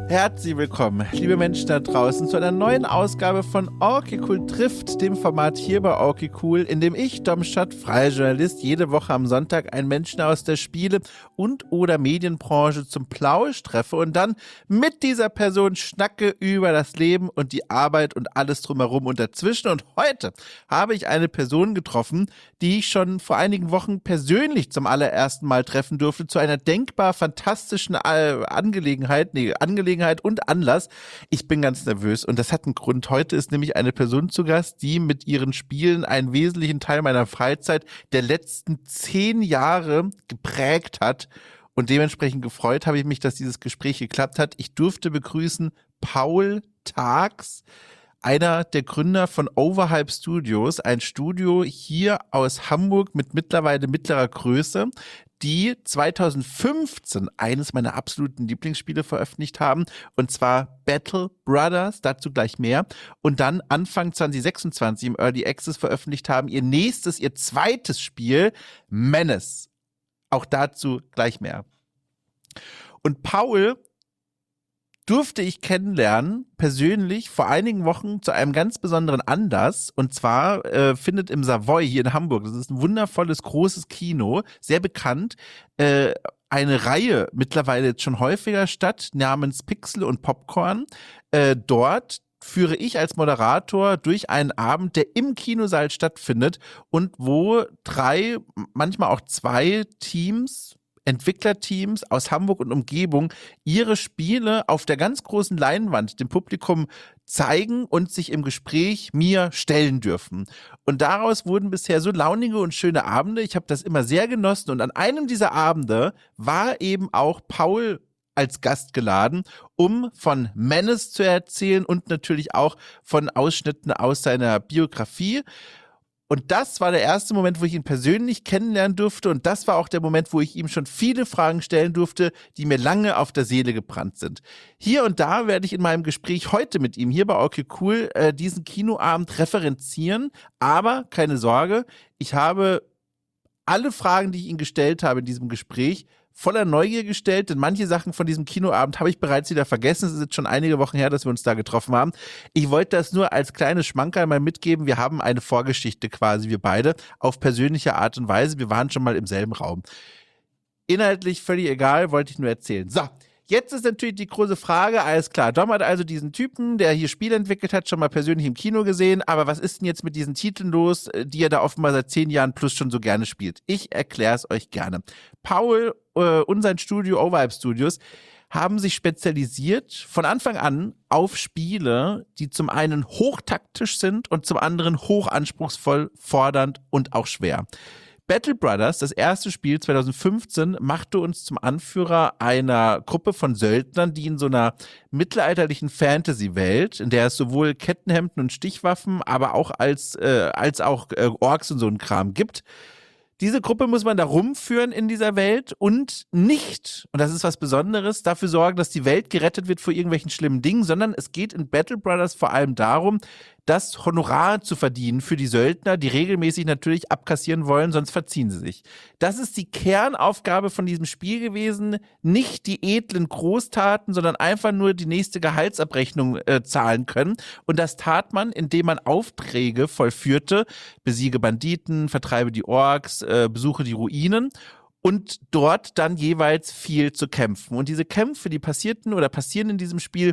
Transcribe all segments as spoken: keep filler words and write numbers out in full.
Herzlich willkommen, liebe Menschen da draußen, zu einer neuen Ausgabe von Okay Cool trifft, dem Format hier bei Okay Cool, in dem ich, Domschat, freier Journalist, jede Woche am Sonntag einen Menschen aus der Spiele- und oder Medienbranche zum Plausch treffe und dann mit dieser Person schnacke über das Leben und die Arbeit und alles drumherum und dazwischen. Und heute habe ich eine Person getroffen, die ich schon vor einigen Wochen persönlich zum allerersten Mal treffen durfte, zu einer denkbar fantastischen Angelegenheit, nee, Angelegenheit und Anlass. Ich bin ganz nervös und das hat einen Grund. Heute ist nämlich eine Person zu Gast, die mit ihren Spielen einen wesentlichen Teil meiner Freizeit der letzten zehn Jahre geprägt hat und dementsprechend gefreut habe ich mich, dass dieses Gespräch geklappt hat. Ich durfte begrüßen Paul Thags, einer der Gründer von Overhype Studios, ein Studio hier aus Hamburg mit mittlerweile mittlerer Größe, die zweitausendfünfzehn eines meiner absoluten Lieblingsspiele veröffentlicht haben, und zwar Battle Brothers, dazu gleich mehr, und dann Anfang zwanzig sechsundzwanzig im Early Access veröffentlicht haben, ihr nächstes, ihr zweites Spiel, Menace. Auch dazu gleich mehr. Und Paul durfte ich kennenlernen, persönlich, vor einigen Wochen zu einem ganz besonderen Anlass. Und zwar äh, findet im Savoy hier in Hamburg, das ist ein wundervolles, großes Kino, sehr bekannt, äh, eine Reihe mittlerweile jetzt schon häufiger statt, namens Pixel und Popcorn. Äh, dort führe ich als Moderator durch einen Abend, der im Kinosaal stattfindet und wo drei, manchmal auch zwei Teams, Entwicklerteams aus Hamburg und Umgebung ihre Spiele auf der ganz großen Leinwand dem Publikum zeigen und sich im Gespräch mir stellen dürfen. Und daraus wurden bisher so launige und schöne Abende. Ich habe das immer sehr genossen und an einem dieser Abende war eben auch Paul als Gast geladen, um von Menace zu erzählen und natürlich auch von Ausschnitten aus seiner Biografie. Und das war der erste Moment, wo ich ihn persönlich kennenlernen durfte. Und das war auch der Moment, wo ich ihm schon viele Fragen stellen durfte, die mir lange auf der Seele gebrannt sind. Hier und da werde ich in meinem Gespräch heute mit ihm hier bei Okay Cool äh, diesen Kinoabend referenzieren. Aber keine Sorge, ich habe alle Fragen, die ich ihm gestellt habe in diesem Gespräch, voller Neugier gestellt, denn manche Sachen von diesem Kinoabend habe ich bereits wieder vergessen. Es ist jetzt schon einige Wochen her, dass wir uns da getroffen haben. Ich wollte das nur als kleines Schmankerl mal mitgeben. Wir haben eine Vorgeschichte quasi, wir beide, auf persönliche Art und Weise. Wir waren schon mal im selben Raum. Inhaltlich völlig egal, wollte ich nur erzählen. So, jetzt ist natürlich die große Frage, alles klar, Dom hat also diesen Typen, der hier Spiele entwickelt hat, schon mal persönlich im Kino gesehen, aber was ist denn jetzt mit diesen Titeln los, die er da offenbar seit zehn Jahren plus schon so gerne spielt? Ich erkläre es euch gerne. Paul äh, und sein Studio Overhype Studios haben sich spezialisiert von Anfang an auf Spiele, die zum einen hochtaktisch sind und zum anderen hochanspruchsvoll, fordernd und auch schwer. Battle Brothers, das erste Spiel zweitausendfünfzehn, machte uns zum Anführer einer Gruppe von Söldnern, die in so einer mittelalterlichen Fantasy-Welt, in der es sowohl Kettenhemden und Stichwaffen, aber auch als, äh, als auch äh, Orks und so ein Kram gibt. Diese Gruppe muss man da rumführen in dieser Welt und nicht, und das ist was Besonderes, dafür sorgen, dass die Welt gerettet wird vor irgendwelchen schlimmen Dingen, sondern es geht in Battle Brothers vor allem darum, das Honorar zu verdienen für die Söldner, die regelmäßig natürlich abkassieren wollen, sonst verziehen sie sich. Das ist die Kernaufgabe von diesem Spiel gewesen, nicht die edlen Großtaten, sondern einfach nur die nächste Gehaltsabrechnung äh, zahlen können. Und das tat man, indem man Aufträge vollführte, besiege Banditen, vertreibe die Orks, äh, besuche die Ruinen. Und dort dann jeweils viel zu kämpfen. Und diese Kämpfe, die passierten oder passieren in diesem Spiel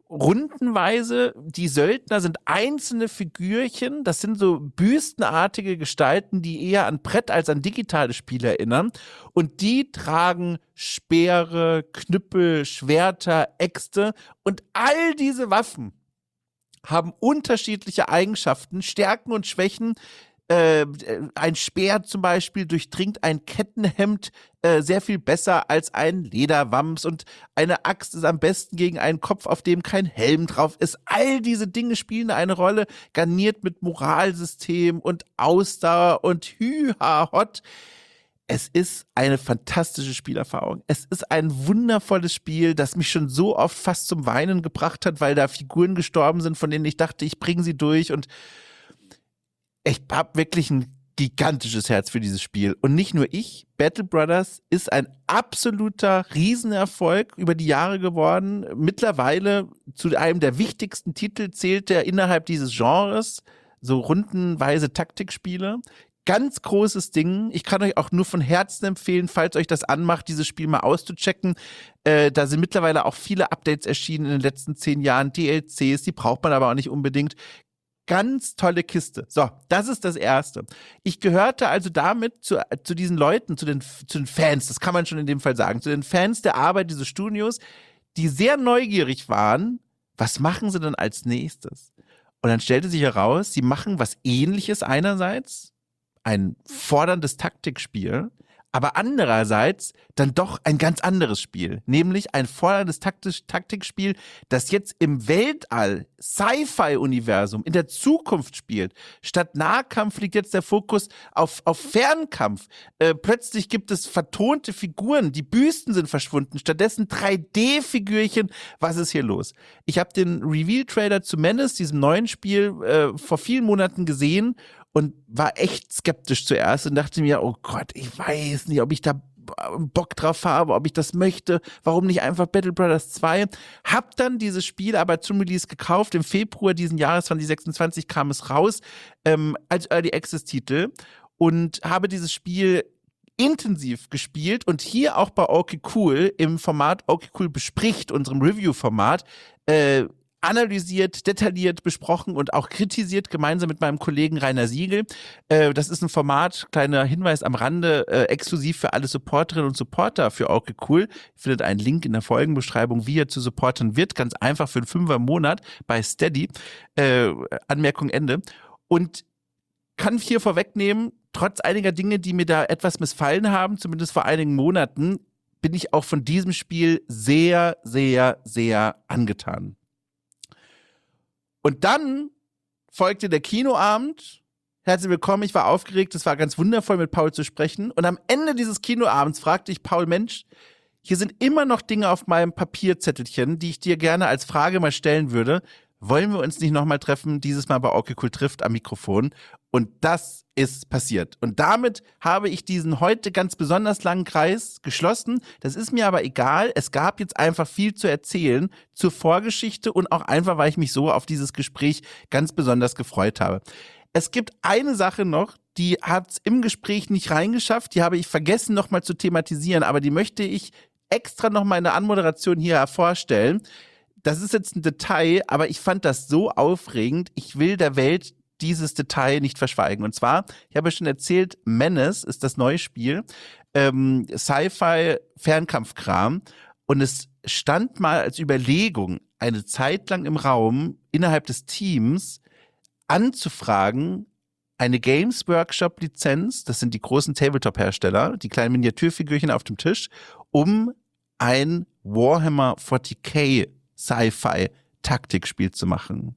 rundenweise. Die Söldner sind einzelne Figürchen, das sind so büstenartige Gestalten, die eher an Brett als an digitale Spiele erinnern. Und die tragen Speere, Knüppel, Schwerter, Äxte und all diese Waffen haben unterschiedliche Eigenschaften, Stärken und Schwächen. Äh, ein Speer zum Beispiel durchdringt ein Kettenhemd äh, sehr viel besser als ein Lederwams und eine Axt ist am besten gegen einen Kopf, auf dem kein Helm drauf ist. All diese Dinge spielen eine Rolle, garniert mit Moralsystem und Ausdauer und Hü-ha-Hot. Es ist eine fantastische Spielerfahrung. Es ist ein wundervolles Spiel, das mich schon so oft fast zum Weinen gebracht hat, weil da Figuren gestorben sind, von denen ich dachte, ich bringe sie durch, und ich habe wirklich ein gigantisches Herz für dieses Spiel. Und nicht nur ich, Battle Brothers ist ein absoluter Riesenerfolg über die Jahre geworden. Mittlerweile zu einem der wichtigsten Titel zählt er innerhalb dieses Genres, so rundenweise Taktikspiele. Ganz großes Ding. Ich kann euch auch nur von Herzen empfehlen, falls euch das anmacht, dieses Spiel mal auszuchecken. Äh, da sind mittlerweile auch viele Updates erschienen in den letzten zehn Jahren, D L Cs, die braucht man aber auch nicht unbedingt. Ganz tolle Kiste. So, das ist das Erste. Ich gehörte also damit zu, zu diesen Leuten, zu den, zu den Fans, das kann man schon in dem Fall sagen, zu den Fans der Arbeit dieses Studios, die sehr neugierig waren, was machen sie denn als nächstes? Und dann stellte sich heraus, sie machen was Ähnliches einerseits, ein forderndes Taktikspiel, aber andererseits dann doch ein ganz anderes Spiel, nämlich ein forderndes Taktisch- Taktikspiel, das jetzt im Weltall, Sci-Fi-Universum, in der Zukunft spielt. Statt Nahkampf liegt jetzt der Fokus auf, auf Fernkampf. Äh, plötzlich gibt es vertonte Figuren, die Büsten sind verschwunden, stattdessen drei D-Figürchen. Was ist hier los? Ich habe den Reveal-Trailer zu Menace, diesem neuen Spiel, äh, vor vielen Monaten gesehen und war echt skeptisch zuerst und dachte mir, oh Gott, ich weiß nicht, ob ich da Bock drauf habe, ob ich das möchte, warum nicht einfach Battle Brothers zwei? Hab dann dieses Spiel aber zum Release gekauft, im Februar diesen Jahres zwanzig sechsundzwanzig kam es raus, ähm, als Early Access Titel und habe dieses Spiel intensiv gespielt und hier auch bei Okay Cool im Format Okay Cool bespricht, unserem Review-Format, äh, analysiert, detailliert besprochen und auch kritisiert, gemeinsam mit meinem Kollegen Rainer Siegel. Äh, das ist ein Format, kleiner Hinweis am Rande, äh, exklusiv für alle Supporterinnen und Supporter für Okay Cool. Ihr findet einen Link in der Folgenbeschreibung, wie ihr zu supporten wird. Ganz einfach für einen Fünfer im Monat bei Steady. Äh, Anmerkung Ende. Und kann hier vorwegnehmen, trotz einiger Dinge, die mir da etwas missfallen haben, zumindest vor einigen Monaten, bin ich auch von diesem Spiel sehr, sehr, sehr angetan. Und dann folgte der Kinoabend. Herzlich willkommen, ich war aufgeregt, es war ganz wundervoll, mit Paul zu sprechen. Und am Ende dieses Kinoabends fragte ich Paul, Mensch, hier sind immer noch Dinge auf meinem Papierzettelchen, die ich dir gerne als Frage mal stellen würde. Wollen wir uns nicht nochmal treffen, dieses Mal bei Okay Cool trifft am Mikrofon? Und das ist passiert. Und damit habe ich diesen heute ganz besonders langen Kreis geschlossen. Das ist mir aber egal. Es gab jetzt einfach viel zu erzählen zur Vorgeschichte und auch einfach, weil ich mich so auf dieses Gespräch ganz besonders gefreut habe. Es gibt eine Sache noch, die hat es im Gespräch nicht reingeschafft. Die habe ich vergessen nochmal zu thematisieren, aber die möchte ich extra nochmal in der Anmoderation hier hervorstellen. Das ist jetzt ein Detail, aber ich fand das so aufregend. Ich will der Welt dieses Detail nicht verschweigen. Und zwar, ich habe ja schon erzählt, Menace ist das neue Spiel, ähm, Sci-Fi-Fernkampfkram. Und es stand mal als Überlegung eine Zeit lang im Raum, innerhalb des Teams anzufragen, eine Games Workshop-Lizenz, das sind die großen Tabletop-Hersteller, die kleinen Miniaturfigürchen auf dem Tisch, um ein Warhammer vierzig K Sci-Fi-Taktikspiel zu machen.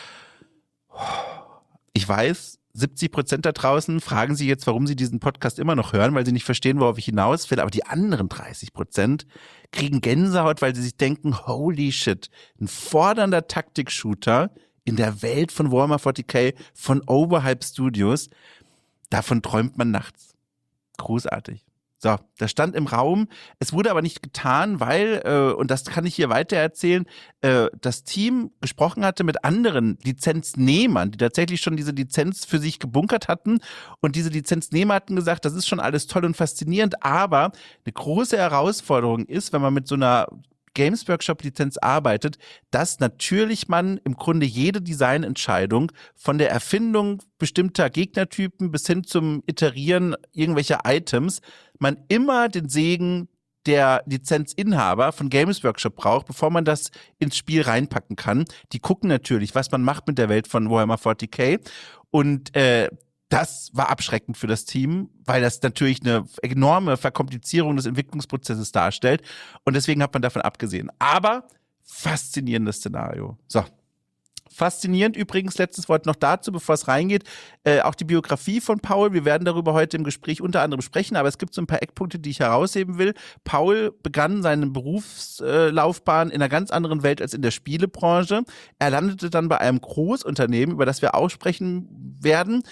Ich weiß, siebzig Prozent da draußen fragen sich jetzt, warum sie diesen Podcast immer noch hören, weil sie nicht verstehen, worauf ich hinaus will. Aber die anderen dreißig Prozent kriegen Gänsehaut, weil sie sich denken, holy shit, ein fordernder Taktik-Shooter in der Welt von Warhammer vierzig K von Overhype Studios. Davon träumt man nachts. Großartig. So, das stand im Raum. Es wurde aber nicht getan, weil, äh, und das kann ich hier weiter erzählen, äh, das Team gesprochen hatte mit anderen Lizenznehmern, die tatsächlich schon diese Lizenz für sich gebunkert hatten. Und diese Lizenznehmer hatten gesagt, das ist schon alles toll und faszinierend, aber eine große Herausforderung ist, wenn man mit so einer Games Workshop Lizenz arbeitet, dass natürlich man im Grunde jede Designentscheidung von der Erfindung bestimmter Gegnertypen bis hin zum Iterieren irgendwelcher Items, man immer den Segen der Lizenzinhaber von Games Workshop braucht, bevor man das ins Spiel reinpacken kann. Die gucken natürlich, was man macht mit der Welt von Warhammer vierzig K und äh, das war abschreckend für das Team, weil das natürlich eine enorme Verkomplizierung des Entwicklungsprozesses darstellt. Und deswegen hat man davon abgesehen. Aber faszinierendes Szenario. So. Faszinierend übrigens, letztes Wort noch dazu, bevor es reingeht, äh, auch die Biografie von Paul. Wir werden darüber heute im Gespräch unter anderem sprechen, aber es gibt so ein paar Eckpunkte, die ich herausheben will. Paul begann seine Berufslaufbahn in einer ganz anderen Welt als in der Spielebranche. Er landete dann bei einem Großunternehmen, über das wir auch sprechen werden,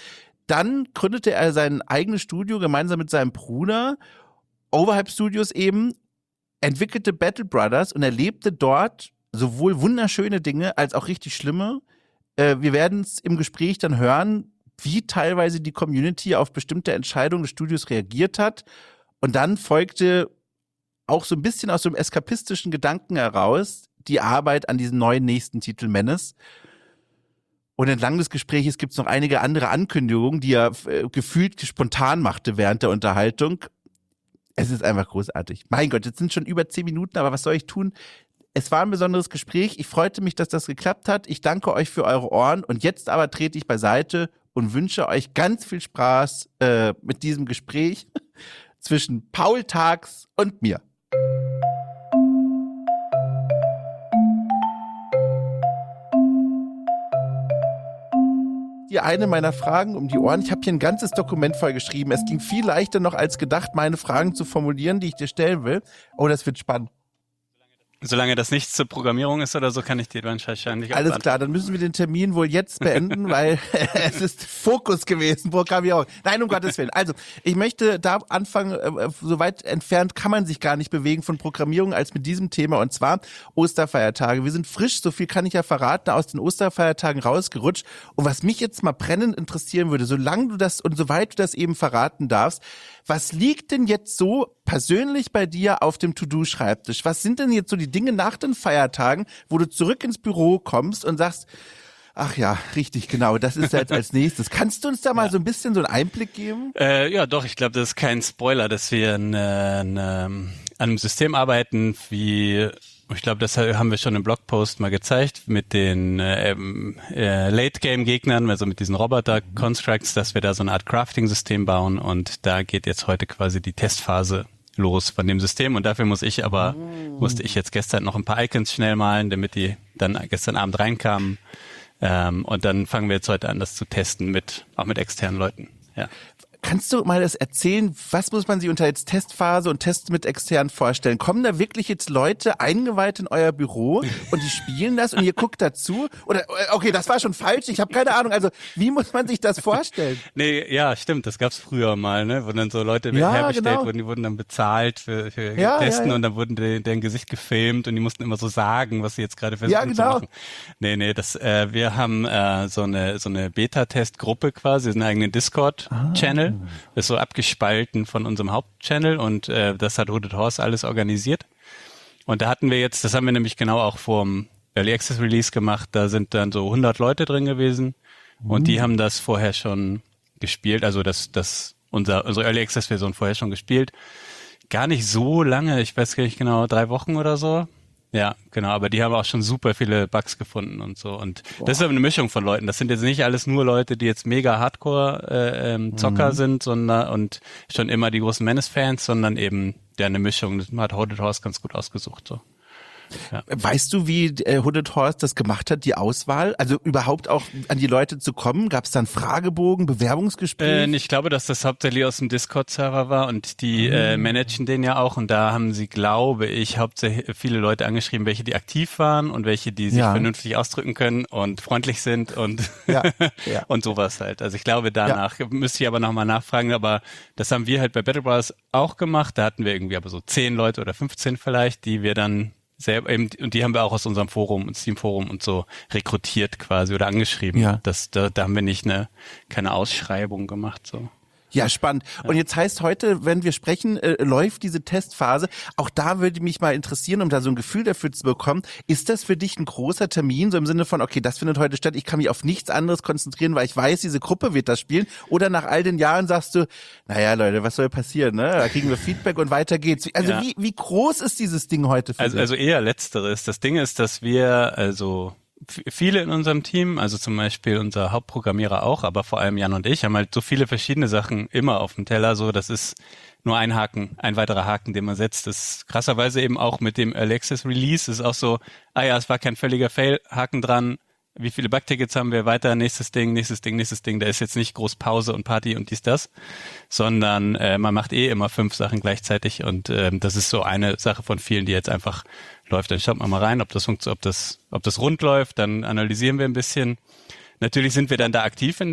Dann gründete er sein eigenes Studio gemeinsam mit seinem Bruder, Overhype Studios eben, entwickelte Battle Brothers und erlebte dort sowohl wunderschöne Dinge als auch richtig schlimme. Äh, wir werden es im Gespräch dann hören, wie teilweise die Community auf bestimmte Entscheidungen des Studios reagiert hat. Und dann folgte auch so ein bisschen aus so einem eskapistischen Gedanken heraus die Arbeit an diesem neuen nächsten Titel Menace. Und entlang des Gesprächs gibt es noch einige andere Ankündigungen, die er äh, gefühlt spontan machte während der Unterhaltung. Es ist einfach großartig. Mein Gott, jetzt sind schon über zehn Minuten, aber was soll ich tun? Es war ein besonderes Gespräch. Ich freute mich, dass das geklappt hat. Ich danke euch für eure Ohren. Und jetzt aber trete ich beiseite und wünsche euch ganz viel Spaß äh, mit diesem Gespräch zwischen Paul Tags und mir. Dir eine meiner Fragen um die Ohren. Ich habe hier ein ganzes Dokument voll geschrieben. Es ging viel leichter noch als gedacht, meine Fragen zu formulieren, die ich dir stellen will. Oh, das wird spannend. Solange das nichts zur Programmierung ist oder so, kann ich dir dann wahrscheinlich auch Alles klar, dann müssen wir den Termin wohl jetzt beenden, weil es ist Fokus gewesen, Programmierung. Nein, um Gottes Willen. Also, ich möchte da anfangen, äh, so weit entfernt kann man sich gar nicht bewegen von Programmierung als mit diesem Thema, und zwar Osterfeiertage. Wir sind frisch, so viel kann ich ja verraten, aus den Osterfeiertagen rausgerutscht. Und was mich jetzt mal brennend interessieren würde, solange du das und soweit du das eben verraten darfst, was liegt denn jetzt so persönlich bei dir auf dem To-Do-Schreibtisch? Was sind denn jetzt so die Dinge nach den Feiertagen, wo du zurück ins Büro kommst und sagst, ach ja, richtig, genau, das ist jetzt als nächstes. Kannst du uns da mal ja. so ein bisschen so einen Einblick geben? Äh, ja, doch, ich glaube, das ist kein Spoiler, dass wir ne, ne, an einem System arbeiten, wie, ich glaube, das haben wir schon im Blogpost mal gezeigt, mit den äh, äh, Late-Game-Gegnern, also mit diesen Roboter-Constructs, dass wir da so eine Art Crafting-System bauen, und da geht jetzt heute quasi die Testphase los von dem System, und dafür muss ich aber, oh. musste ich jetzt gestern noch ein paar Icons schnell malen, damit die dann gestern Abend reinkamen, ähm, und dann fangen wir jetzt heute an, das zu testen, mit auch mit externen Leuten, ja. Kannst du mal das erzählen, was muss man sich unter jetzt Testphase und Tests mit extern vorstellen? Kommen da wirklich jetzt Leute eingeweiht in euer Büro und die spielen das und ihr guckt dazu? Oder, okay, das war schon falsch, ich habe keine Ahnung. Also, wie muss man sich das vorstellen? Nee, ja, stimmt, das gab's früher mal, ne, wo dann so Leute ja, herbestellt genau. wurden, die wurden dann bezahlt für, für ja, Testen, ja, ja. und dann wurden die, deren Gesicht gefilmt und die mussten immer so sagen, was sie jetzt gerade versuchen ja, genau. zu machen. Nee, nee, das, äh, wir haben äh, so eine so eine Beta-Test-Gruppe quasi, einen eigenen Discord-Channel. Ah. Das ist so abgespalten von unserem Hauptchannel, und äh, das hat Hooded Horse alles organisiert. Und da hatten wir jetzt, das haben wir nämlich genau auch vorm Early Access Release gemacht, da sind dann so hundert Leute drin gewesen, mhm. und die haben das vorher schon gespielt, also das, das unser, unsere Early Access Version vorher schon gespielt. Gar nicht so lange, ich weiß gar nicht genau, drei Wochen oder so. Ja, genau, aber die haben auch schon super viele Bugs gefunden und so. Und Boah. Das ist aber eine Mischung von Leuten. Das sind jetzt nicht alles nur Leute, die jetzt mega Hardcore äh, ähm, Zocker mhm. sind, sondern und schon immer die großen Menace-Fans, sondern eben ja, eine Mischung. Das hat Hooded Horse ganz gut ausgesucht. So. Ja. Weißt du, wie äh, Hooded Horse das gemacht hat, die Auswahl? Also überhaupt auch an die Leute zu kommen? Gab es dann Fragebogen, Bewerbungsgespräche? Äh, ich glaube, dass das hauptsächlich aus dem Discord-Server war, und die mhm. äh, managen den ja auch, und da haben sie, glaube ich, hauptsächlich viele Leute angeschrieben, welche die aktiv waren und welche die sich ja. vernünftig ausdrücken können und freundlich sind und ja. Ja. und sowas halt. Also ich glaube, danach ja. müsste ich aber nochmal nachfragen, aber das haben wir halt bei Battle Brothers auch gemacht. Da hatten wir irgendwie aber so zehn Leute oder fünfzehn vielleicht, die wir dann selber eben, und die haben wir auch aus unserem Forum und Steam-Forum und so rekrutiert quasi oder angeschrieben. Ja. Das, da, da haben wir nicht eine, keine Ausschreibung gemacht, so. Ja, spannend. Und jetzt heißt heute, wenn wir sprechen, äh, läuft diese Testphase. Auch da würde mich mal interessieren, um da so ein Gefühl dafür zu bekommen. Ist das für dich ein großer Termin, so im Sinne von, okay, das findet heute statt, ich kann mich auf nichts anderes konzentrieren, weil ich weiß, diese Gruppe wird das spielen? Oder nach all den Jahren sagst du, naja, Leute, was soll passieren, ne? Da kriegen wir Feedback und weiter geht's. Also ja. wie, wie groß ist dieses Ding heute für also, dich? Also eher Letzteres. Das Ding ist, dass wir, also viele in unserem Team, also zum Beispiel unser Hauptprogrammierer auch, aber vor allem Jan und ich, haben halt so viele verschiedene Sachen immer auf dem Teller, so das ist nur ein Haken, ein weiterer Haken, den man setzt. Das ist krasserweise eben auch mit dem Early Access Release, ist auch so, ah ja, es war kein völliger Fail, Haken dran, wie viele Bugtickets haben wir, weiter, nächstes Ding, nächstes Ding, nächstes Ding, da ist jetzt nicht groß Pause und Party und dies, das, sondern äh, man macht eh immer fünf Sachen gleichzeitig, und ähm, das ist so eine Sache von vielen, die jetzt einfach läuft. Dann schaut man mal rein, ob das funktioniert, ob das, ob das rund läuft, dann analysieren wir ein bisschen. Natürlich sind wir dann da aktiv in der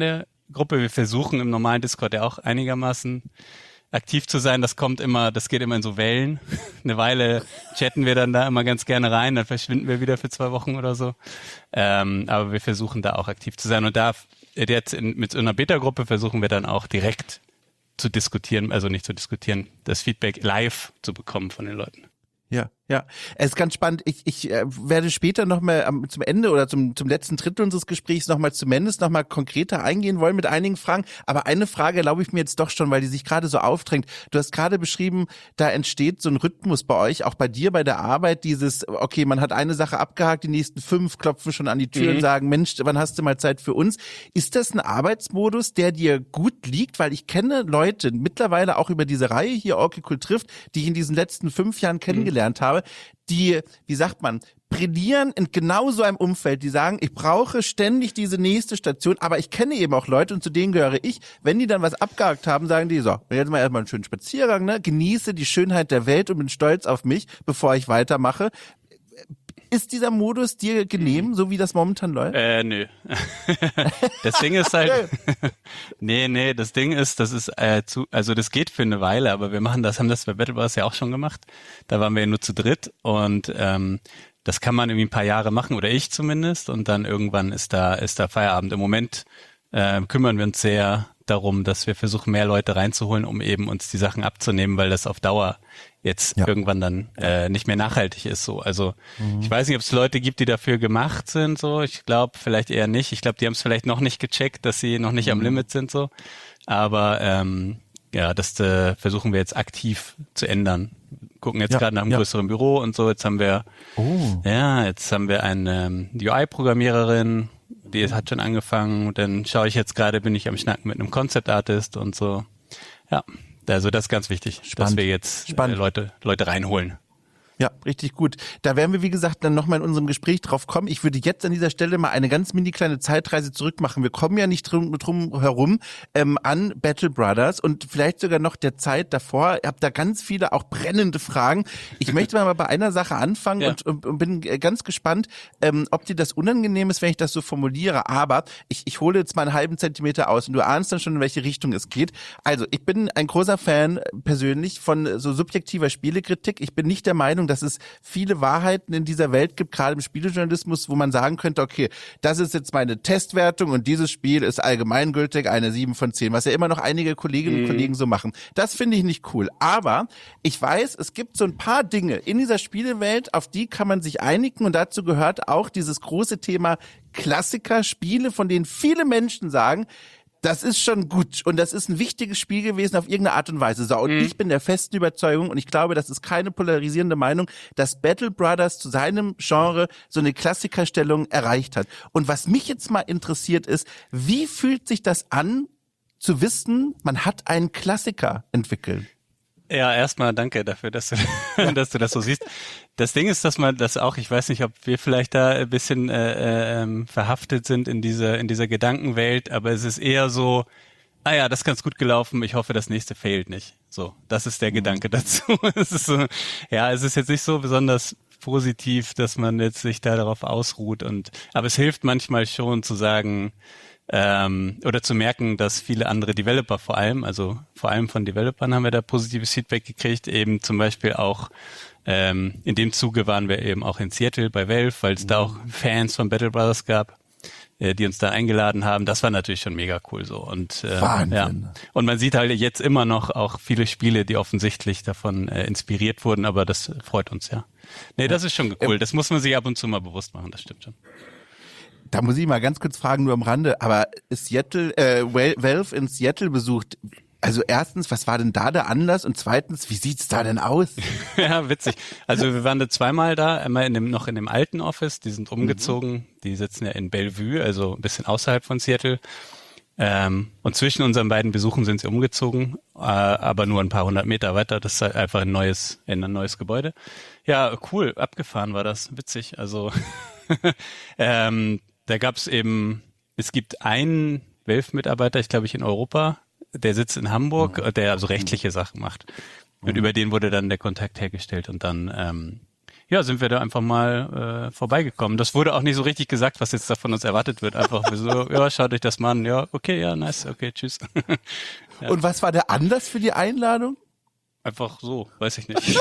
Gruppe. Wir versuchen im normalen Discord ja auch einigermaßen aktiv zu sein. Das kommt immer, das geht immer in so Wellen. Eine Weile chatten wir dann da immer ganz gerne rein, dann verschwinden wir wieder für zwei Wochen oder so. Ähm, aber wir versuchen da auch aktiv zu sein. Und da jetzt in, mit so einer Beta-Gruppe versuchen wir dann auch direkt zu diskutieren, also nicht zu diskutieren, das Feedback live zu bekommen von den Leuten. Ja, ja. Es ist ganz spannend. Ich, ich äh, werde später nochmal ähm, zum Ende oder zum, zum letzten Drittel unseres Gesprächs nochmal zumindest nochmal konkreter eingehen wollen mit einigen Fragen. Aber eine Frage erlaube ich mir jetzt doch schon, weil die sich gerade so aufdrängt. Du hast gerade beschrieben, da entsteht so ein Rhythmus bei euch, auch bei dir bei der Arbeit, dieses, okay, man hat eine Sache abgehakt, die nächsten fünf klopfen schon an die Tür mhm. und sagen, Mensch, wann hast du mal Zeit für uns? Ist das ein Arbeitsmodus, der dir gut liegt? Weil ich kenne Leute mittlerweile auch über diese Reihe hier, Orky Cool trifft, die ich in diesen letzten fünf Jahren kennengelernt mhm. habe, die, wie sagt man, brillieren in genau so einem Umfeld, die sagen, ich brauche ständig diese nächste Station, aber ich kenne eben auch Leute und zu denen gehöre ich, wenn die dann was abgehakt haben, sagen die so, jetzt mal erstmal einen schönen Spaziergang, ne, genieße die Schönheit der Welt und bin stolz auf mich, bevor ich weitermache. Ist dieser Modus dir genehm, so wie das momentan läuft? Äh, nö. Das Ding ist halt, nee, nee, das Ding ist, das ist äh, zu, also das geht für eine Weile, aber wir machen das, haben das bei Battle Bros ja auch schon gemacht. Da waren wir ja nur zu dritt und ähm, das kann man irgendwie ein paar Jahre machen, oder ich zumindest, und dann irgendwann ist da, ist da Feierabend. Im Moment äh, kümmern wir uns sehr darum, dass wir versuchen, mehr Leute reinzuholen, um eben uns die Sachen abzunehmen, weil das auf Dauer jetzt ja. irgendwann dann äh, nicht mehr nachhaltig ist. So, also mhm. ich weiß nicht, ob es Leute gibt, die dafür gemacht sind. So, ich glaube vielleicht eher nicht. Ich glaube, die haben es vielleicht noch nicht gecheckt, dass sie noch nicht mhm. am Limit sind. So, aber ähm, ja, das äh, versuchen wir jetzt aktiv zu ändern. Gucken jetzt ja, gerade nach einem ja. größeren Büro und so. Jetzt haben wir, oh. ja, jetzt haben wir eine ähm, U I-Programmiererin. Die hat schon angefangen, dann schaue ich jetzt gerade, bin ich am Schnacken mit einem Concept Artist und so. Ja, also das ist ganz wichtig, Spannend. dass wir jetzt äh, Leute, Leute reinholen. Ja, richtig gut. Da werden wir, wie gesagt, dann nochmal in unserem Gespräch drauf kommen. Ich würde jetzt an dieser Stelle mal eine ganz mini kleine Zeitreise zurück machen. Wir kommen ja nicht drum, drum herum ähm, an Battle Brothers und vielleicht sogar noch der Zeit davor. Ihr habt da ganz viele auch brennende Fragen. Ich möchte mal bei einer Sache anfangen ja. und, und, und bin ganz gespannt, ähm, ob dir das unangenehm ist, wenn ich das so formuliere. Aber ich, ich hole jetzt mal einen halben Zentimeter aus und du ahnst dann schon, in welche Richtung es geht. Also, ich bin ein großer Fan persönlich von so subjektiver Spielekritik. Ich bin nicht der Meinung, dass es viele Wahrheiten in dieser Welt gibt, gerade im Spielejournalismus, wo man sagen könnte, okay, das ist jetzt meine Testwertung und dieses Spiel ist allgemeingültig eine sieben von zehn, was ja immer noch einige Kolleginnen und mhm. Kollegen so machen. Das finde ich nicht cool. Aber ich weiß, es gibt so ein paar Dinge in dieser Spielewelt, auf die kann man sich einigen und dazu gehört auch dieses große Thema Klassiker, Spiele, von denen viele Menschen sagen, das ist schon gut und das ist ein wichtiges Spiel gewesen auf irgendeine Art und Weise. So, und mhm. ich bin der festen Überzeugung und ich glaube, das ist keine polarisierende Meinung, dass Battle Brothers zu seinem Genre so eine Klassikerstellung erreicht hat. Und was mich jetzt mal interessiert ist, wie fühlt sich das an, zu wissen, man hat einen Klassiker entwickelt? Ja, erstmal danke dafür, dass du, dass du das so siehst. Das Ding ist, dass man das auch, ich weiß nicht, ob wir vielleicht da ein bisschen äh, äh, verhaftet sind in dieser in dieser Gedankenwelt, aber es ist eher so, ah ja, das ist ganz gut gelaufen, ich hoffe, das nächste failt nicht. So, das ist der mhm. Gedanke dazu. Es ist so, ja, es ist jetzt nicht so besonders positiv, dass man jetzt sich da darauf ausruht und, aber es hilft manchmal schon zu sagen, Ähm, oder zu merken, dass viele andere Developer vor allem, also vor allem von Developern haben wir da positives Feedback gekriegt, eben zum Beispiel auch ähm, in dem Zuge waren wir eben auch in Seattle bei Valve, weil es mhm. da auch Fans von Battle Brothers gab, äh, die uns da eingeladen haben. Das war natürlich schon mega cool so. Und äh, ja. Und man sieht halt jetzt immer noch auch viele Spiele, die offensichtlich davon äh, inspiriert wurden, aber das freut uns ja. Nee, das ist schon cool. Das muss man sich ab und zu mal bewusst machen, das stimmt schon. Da muss ich mal ganz kurz fragen, nur am Rande, aber Seattle, äh, Valve in Seattle besucht, also erstens, was war denn da der Anlass und zweitens, wie sieht's da denn aus? Ja, witzig. Also wir waren da zweimal da, einmal in dem, noch in dem alten Office, die sind umgezogen, mhm. die sitzen ja in Bellevue, also ein bisschen außerhalb von Seattle. Ähm, und zwischen unseren beiden Besuchen sind sie umgezogen, äh, aber nur ein paar hundert Meter weiter. Das ist halt einfach ein neues, in ein neues Gebäude. Ja, cool, abgefahren war das, witzig. Also ähm, da gab's eben, es gibt einen Valve-Mitarbeiter, ich glaube ich in Europa, der sitzt in Hamburg, mhm. der also rechtliche Sachen macht. Und mhm. über den wurde dann der Kontakt hergestellt und dann ähm, ja, sind wir da einfach mal äh, vorbeigekommen. Das wurde auch nicht so richtig gesagt, was jetzt da von uns erwartet wird. Einfach so, ja, schaut euch das mal an. Ja, okay, ja, nice, okay, tschüss. Ja. Und was war der Anlass für die Einladung? Einfach so, weiß ich nicht.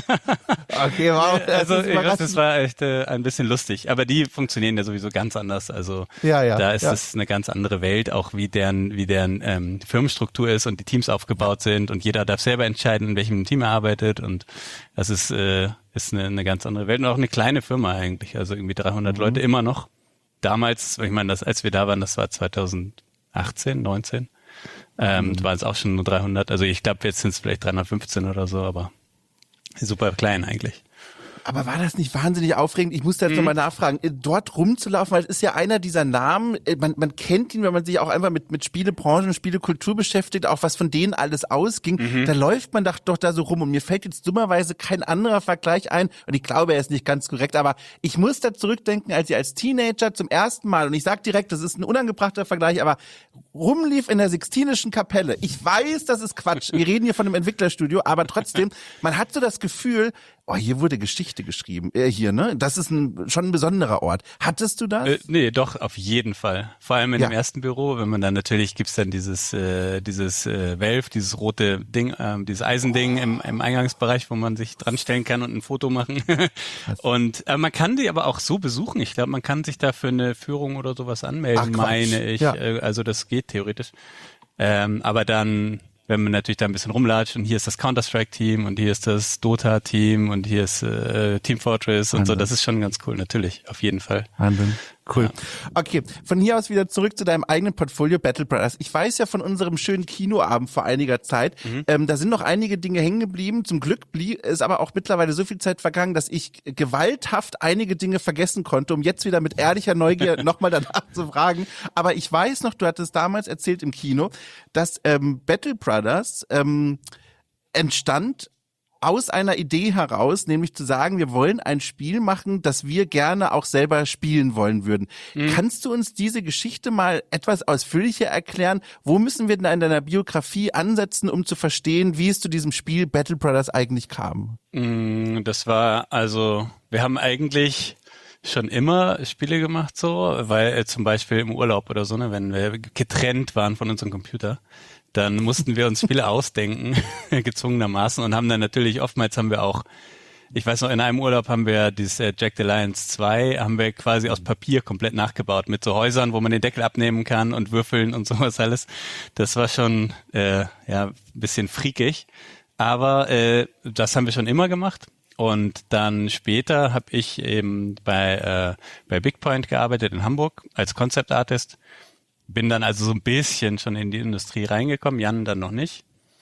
Okay, wow. Das also ich weiß, das war echt äh, ein bisschen lustig. Aber die funktionieren ja sowieso ganz anders. Also ja, ja, da ist ja. es eine ganz andere Welt, auch wie deren, wie deren ähm, Firmenstruktur ist und die Teams aufgebaut sind und jeder darf selber entscheiden, in welchem Team er arbeitet und das ist, äh, ist eine, eine ganz andere Welt und auch eine kleine Firma eigentlich. Also irgendwie dreihundert mhm. Leute immer noch. Damals, ich meine, das, als wir da waren, das war zweitausendachtzehn, neunzehn. Ähm, mhm. waren es auch schon nur dreihundert. Also ich glaube, jetzt sind es vielleicht dreihundertfünfzehn oder so, aber super klein eigentlich. Aber war das nicht wahnsinnig aufregend? Ich musste jetzt Mhm. nochmal nachfragen, dort rumzulaufen, weil es ist ja einer dieser Namen, man, man kennt ihn, wenn man sich auch einfach mit, mit Spielebranche und Spielekultur beschäftigt, auch was von denen alles ausging. Mhm. Da läuft man doch, doch da so rum und mir fällt jetzt dummerweise kein anderer Vergleich ein und ich glaube, er ist nicht ganz korrekt, aber ich muss da zurückdenken, als ich als Teenager zum ersten Mal, und ich sag direkt, das ist ein unangebrachter Vergleich, aber rumlief in der Sixtinischen Kapelle. Ich weiß, das ist Quatsch. Wir reden hier von einem Entwicklerstudio, aber trotzdem, man hat so das Gefühl, oh, hier wurde Geschichte geschrieben. Äh, hier, ne? Das ist ein, schon ein besonderer Ort. Hattest du das? Äh, nee, doch, auf jeden Fall. Vor allem in Ja. dem ersten Büro, wenn man dann natürlich gibt's dann dieses äh, dieses äh, Valve, dieses rote Ding, ähm, dieses Eisending im, im Eingangsbereich, wo man sich dran stellen kann und ein Foto machen. und äh, man kann die aber auch so besuchen. Ich glaube, man kann sich da für eine Führung oder sowas anmelden, Ach, meine ich. Ja. Äh, also das geht theoretisch. Ähm, aber dann wenn man natürlich da ein bisschen rumlatscht und hier ist das Counter-Strike-Team und hier ist das Dota-Team und hier ist äh, Team Fortress und Wahnsinn. so, das ist schon ganz cool, natürlich, auf jeden Fall. Wahnsinn. Cool. Ja. Okay, von hier aus wieder zurück zu deinem eigenen Portfolio Battle Brothers. Ich weiß ja von unserem schönen Kinoabend vor einiger Zeit, mhm. ähm, da sind noch einige Dinge hängen geblieben. Zum Glück blieb, ist aber auch mittlerweile so viel Zeit vergangen, dass ich gewalthaft einige Dinge vergessen konnte, um jetzt wieder mit ehrlicher Neugier nochmal danach zu fragen. Aber ich weiß noch, du hattest damals erzählt im Kino, dass ähm, Battle Brothers ähm, entstand aus einer Idee heraus, nämlich zu sagen, wir wollen ein Spiel machen, das wir gerne auch selber spielen wollen würden. Mhm. Kannst du uns diese Geschichte mal etwas ausführlicher erklären? Wo müssen wir denn in deiner Biografie ansetzen, um zu verstehen, wie es zu diesem Spiel Battle Brothers eigentlich kam? Das war also, wir haben eigentlich schon immer Spiele gemacht so, weil äh, zum Beispiel im Urlaub oder so, ne, wenn wir getrennt waren von unserem Computer, dann mussten wir uns Spiele ausdenken, gezwungenermaßen und haben dann natürlich, oftmals haben wir auch, ich weiß noch, in einem Urlaub haben wir dieses äh, Jack the Lions zwei, haben wir quasi aus Papier komplett nachgebaut mit so Häusern, wo man den Deckel abnehmen kann und Würfeln und sowas alles. Das war schon äh, ja ein bisschen freakig, aber äh, das haben wir schon immer gemacht. Und dann später habe ich eben bei äh, bei Big Point gearbeitet in Hamburg als Concept Artist. Bin dann also so ein bisschen schon in die Industrie reingekommen, Jan dann noch nicht.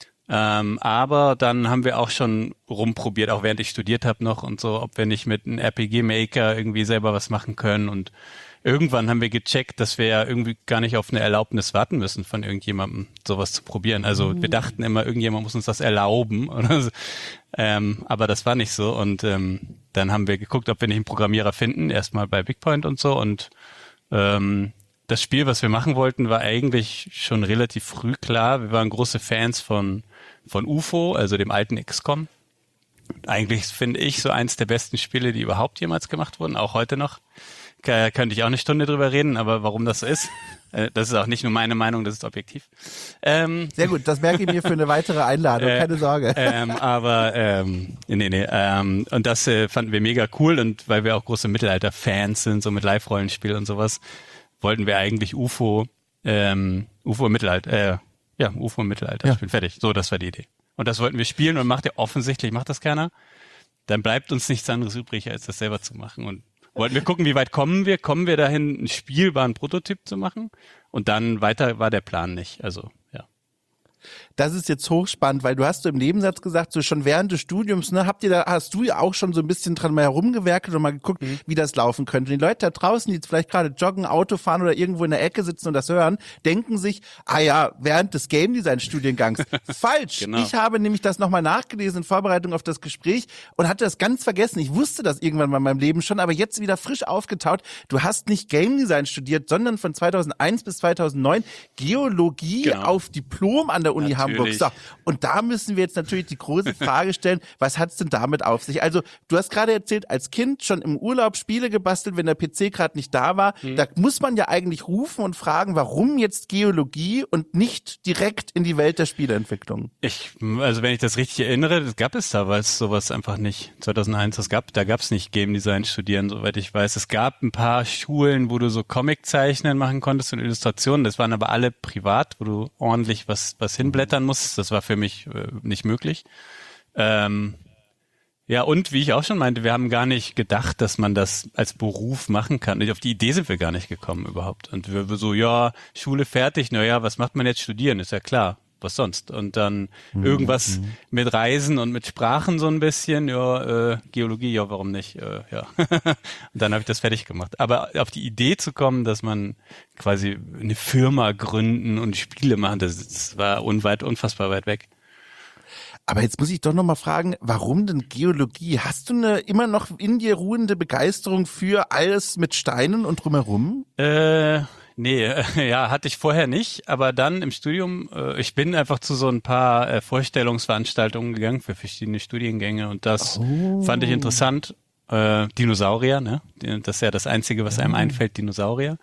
Ähm, aber dann haben wir auch schon rumprobiert, auch während ich studiert habe noch und so, ob wir nicht mit einem R P G-Maker irgendwie selber was machen können. Und irgendwann haben wir gecheckt, dass wir ja irgendwie gar nicht auf eine Erlaubnis warten müssen von irgendjemandem, sowas zu probieren. Also wir dachten immer, irgendjemand muss uns das erlauben. Oder so. Ähm, aber das war nicht so. Und ähm, dann haben wir geguckt, ob wir nicht einen Programmierer finden, erstmal bei Big Point und so. Und ähm, das Spiel, was wir machen wollten, war eigentlich schon relativ früh klar. Wir waren große Fans von von U F O, also dem alten X COM. Eigentlich finde ich so eins der besten Spiele, die überhaupt jemals gemacht wurden, auch heute noch. K- könnte ich auch eine Stunde drüber reden, aber warum das so ist, äh, das ist auch nicht nur meine Meinung, das ist objektiv. Ähm, Sehr gut, das merke ich mir für eine weitere Einladung, äh, keine Sorge. Ähm, aber ähm, nee, nee, ähm, und das äh, fanden wir mega cool und weil wir auch große Mittelalter-Fans sind, so mit Live-Rollenspiel und sowas, wollten wir eigentlich U F O, ähm, U F O im Mittelalter, äh, ja, U F O im Mittelalter Ja. spielen. Fertig. So, das war die Idee. Und das wollten wir spielen und macht ja offensichtlich, macht das keiner. Dann bleibt uns nichts anderes übrig, als das selber zu machen. Und wollten wir gucken, wie weit kommen wir? Kommen wir dahin, einen spielbaren Prototyp zu machen? Und dann weiter war der Plan nicht. Also, ja. Das ist jetzt hochspannend, weil du hast so im Nebensatz gesagt, so schon während des Studiums, ne, habt ihr da, hast du ja auch schon so ein bisschen dran mal herumgewerkelt und mal geguckt, mhm. wie das laufen könnte. Und die Leute da draußen, die jetzt vielleicht gerade joggen, Auto fahren oder irgendwo in der Ecke sitzen und das hören, denken sich, ah ja, während des Game Design Studiengangs. Falsch. Genau. Ich habe nämlich das nochmal nachgelesen in Vorbereitung auf das Gespräch und hatte das ganz vergessen. Ich wusste das irgendwann mal in meinem Leben schon, aber jetzt wieder frisch aufgetaut. Du hast nicht Game Design studiert, sondern von zweitausendeins bis zweitausendneun Geologie Genau. auf Diplom an der Uni Natürlich. Hamburg. So, und da müssen wir jetzt natürlich die große Frage stellen, was hat's denn damit auf sich? Also, du hast gerade erzählt, als Kind schon im Urlaub Spiele gebastelt, wenn der P C gerade nicht da war. Mhm. Da muss man ja eigentlich rufen und fragen, warum jetzt Geologie und nicht direkt in die Welt der Spieleentwicklung? Ich, also wenn ich das richtig erinnere, das gab es damals sowas einfach nicht. zweitausendeins, das gab, da gab es nicht Game Design studieren, soweit ich weiß. Es gab ein paar Schulen, wo du so Comic-Zeichnen machen konntest und Illustrationen. Das waren aber alle privat, wo du ordentlich was, was hinblättern musstest. Das war für mich äh, nicht möglich. Ähm, ja, und wie ich auch schon meinte, wir haben gar nicht gedacht, dass man das als Beruf machen kann. Auf die Idee sind wir gar nicht gekommen überhaupt. Und wir so, ja, Schule fertig, naja, was macht man jetzt? Studieren, ist ja klar. Was sonst? Und dann mhm. irgendwas mhm. mit Reisen und mit Sprachen so ein bisschen, ja, äh, Geologie, ja, warum nicht? Äh, ja. Und dann habe ich das fertig gemacht. Aber auf die Idee zu kommen, dass man quasi eine Firma gründen und Spiele machen, das, das war unweit, unfassbar weit weg. Aber jetzt muss ich doch noch mal fragen, warum denn Geologie? Hast du eine immer noch in dir ruhende Begeisterung für alles mit Steinen und drumherum? Äh, nee, äh, ja, hatte ich vorher nicht, aber dann im Studium, äh, ich bin einfach zu so ein paar äh, Vorstellungsveranstaltungen gegangen für verschiedene Studiengänge und das oh. fand ich interessant. Äh, Dinosaurier, ne? Das ist ja das Einzige, was einem einfällt, Dinosaurier.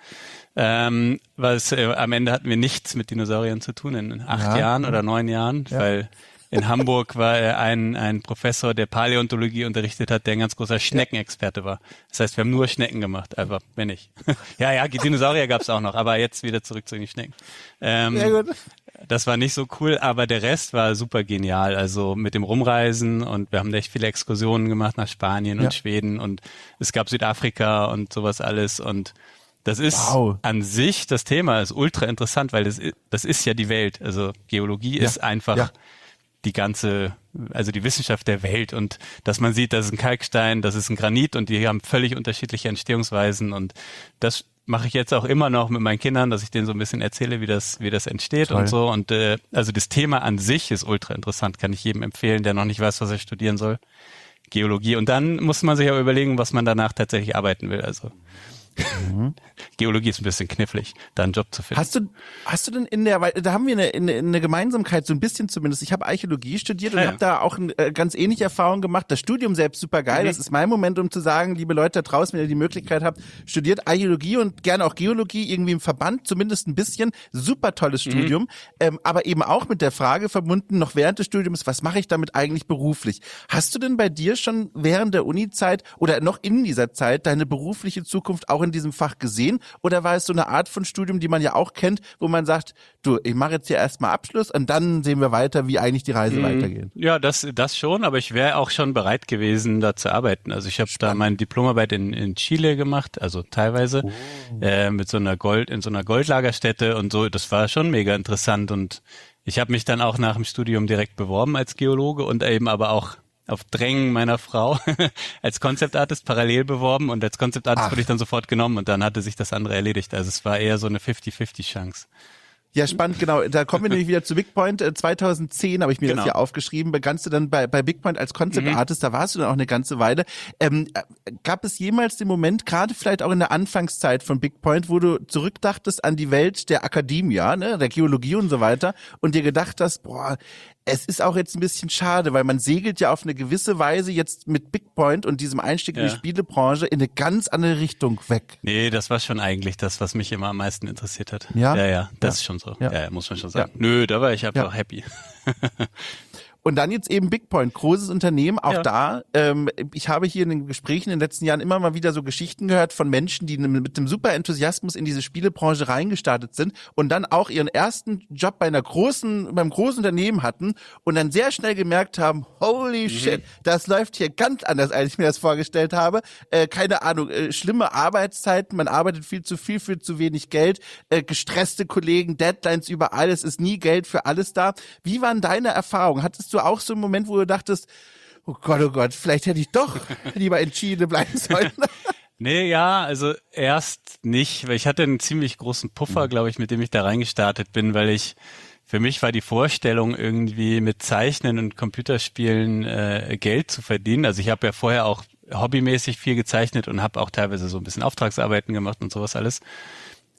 Ähm, was äh, am Ende hatten wir nichts mit Dinosauriern zu tun in acht ja. Jahren oder neun Jahren, ja. weil in Hamburg war er ein, ein Professor, der Paläontologie unterrichtet hat, der ein ganz großer Schneckenexperte war. Das heißt, wir haben nur Schnecken gemacht, einfach, wenn nicht. ja, ja, die Dinosaurier gab's auch noch, aber jetzt wieder zurück zu den Schnecken. Ähm, Sehr gut. Das war nicht so cool, aber der Rest war super genial. Also mit dem Rumreisen und wir haben echt viele Exkursionen gemacht nach Spanien und ja. Schweden und es gab Südafrika und sowas alles und das ist wow. an sich, das Thema ist ultra interessant, weil das, das ist ja die Welt. Also Geologie ja. ist einfach ja. die ganze, also die Wissenschaft der Welt und dass man sieht, das ist ein Kalkstein, das ist ein Granit und die haben völlig unterschiedliche Entstehungsweisen und das mache ich jetzt auch immer noch mit meinen Kindern, dass ich denen so ein bisschen erzähle, wie das, wie das entsteht Toll. Und so und äh, also das Thema an sich ist ultra interessant, kann ich jedem empfehlen, der noch nicht weiß, was er studieren soll. Geologie und dann muss man sich aber überlegen, was man danach tatsächlich arbeiten will, also Mhm. Geologie ist ein bisschen knifflig, da einen Job zu finden. Hast du, hast du denn in der, weil da haben wir eine, eine, eine Gemeinsamkeit, so ein bisschen zumindest. Ich habe Archäologie studiert und ja, habe da auch eine äh, ganz ähnliche Erfahrung gemacht. Das Studium selbst super geil. Mhm. Das ist mein Moment, um zu sagen, liebe Leute da draußen, wenn ihr die Möglichkeit habt, studiert Archäologie und gerne auch Geologie irgendwie im Verband, zumindest ein bisschen. Super tolles mhm. Studium, ähm, aber eben auch mit der Frage verbunden, noch während des Studiums, was mache ich damit eigentlich beruflich? Hast du denn bei dir schon während der Uni-Zeit oder noch in dieser Zeit deine berufliche Zukunft auch in diesem Fach gesehen? Oder war es so eine Art von Studium, die man ja auch kennt, wo man sagt, du, ich mache jetzt hier erstmal Abschluss und dann sehen wir weiter, wie eigentlich die Reise mhm. weitergeht? Ja, das das schon, aber ich wäre auch schon bereit gewesen, da zu arbeiten. Also ich habe da meine Diplomarbeit in, in Chile gemacht, also teilweise oh. äh, mit so einer Gold in so einer Goldlagerstätte und so. Das war schon mega interessant und ich habe mich dann auch nach dem Studium direkt beworben als Geologe und eben aber auch auf Drängen meiner Frau als Concept Artist parallel beworben und als Concept Artist wurde ich dann sofort genommen und dann hatte sich das andere erledigt. Also es war eher so eine fifty fifty Chance. Ja, spannend, genau. Da kommen wir nämlich wieder zu Big Point. zweitausendzehn habe ich mir genau. das hier aufgeschrieben. Begannst du dann bei, bei Big Point als Concept mhm. Artist, da warst du dann auch eine ganze Weile. Ähm, gab es jemals den Moment, gerade vielleicht auch in der Anfangszeit von Big Point, wo du zurückdachtest an die Welt der Akademia, ne, der Geologie und so weiter und dir gedacht hast, boah, es ist auch jetzt ein bisschen schade, weil man segelt ja auf eine gewisse Weise jetzt mit Big Point und diesem Einstieg ja. in die Spielebranche in eine ganz andere Richtung weg. Nee, das war schon eigentlich das, was mich immer am meisten interessiert hat. Ja, ja, ja das ja. ist schon so. Ja. ja, muss man schon sagen. Ja. Nö, da war ich einfach ja. happy. Und dann jetzt eben Big Point, großes Unternehmen, auch ja. da. Ähm, ich habe hier in den Gesprächen in den letzten Jahren immer mal wieder so Geschichten gehört von Menschen, die mit dem super Enthusiasmus in diese Spielebranche reingestartet sind und dann auch ihren ersten Job bei einer großen, beim großen Unternehmen hatten und dann sehr schnell gemerkt haben, holy mhm. shit, das läuft hier ganz anders, als ich mir das vorgestellt habe. Äh, keine Ahnung, äh, schlimme Arbeitszeiten, man arbeitet viel zu viel für zu wenig Geld, äh, gestresste Kollegen, Deadlines überall, es ist nie Geld für alles da. Wie waren deine Erfahrungen? Hattest du auch so einen Moment, wo du dachtest, oh Gott, oh Gott, vielleicht hätte ich doch lieber in Chile bleiben sollen? Nee, ja, also erst nicht, weil ich hatte einen ziemlich großen Puffer, glaube ich, mit dem ich da reingestartet bin, weil ich, für mich war die Vorstellung irgendwie mit Zeichnen und Computerspielen äh, Geld zu verdienen. Also ich habe ja vorher auch hobbymäßig viel gezeichnet und habe auch teilweise so ein bisschen Auftragsarbeiten gemacht und sowas alles.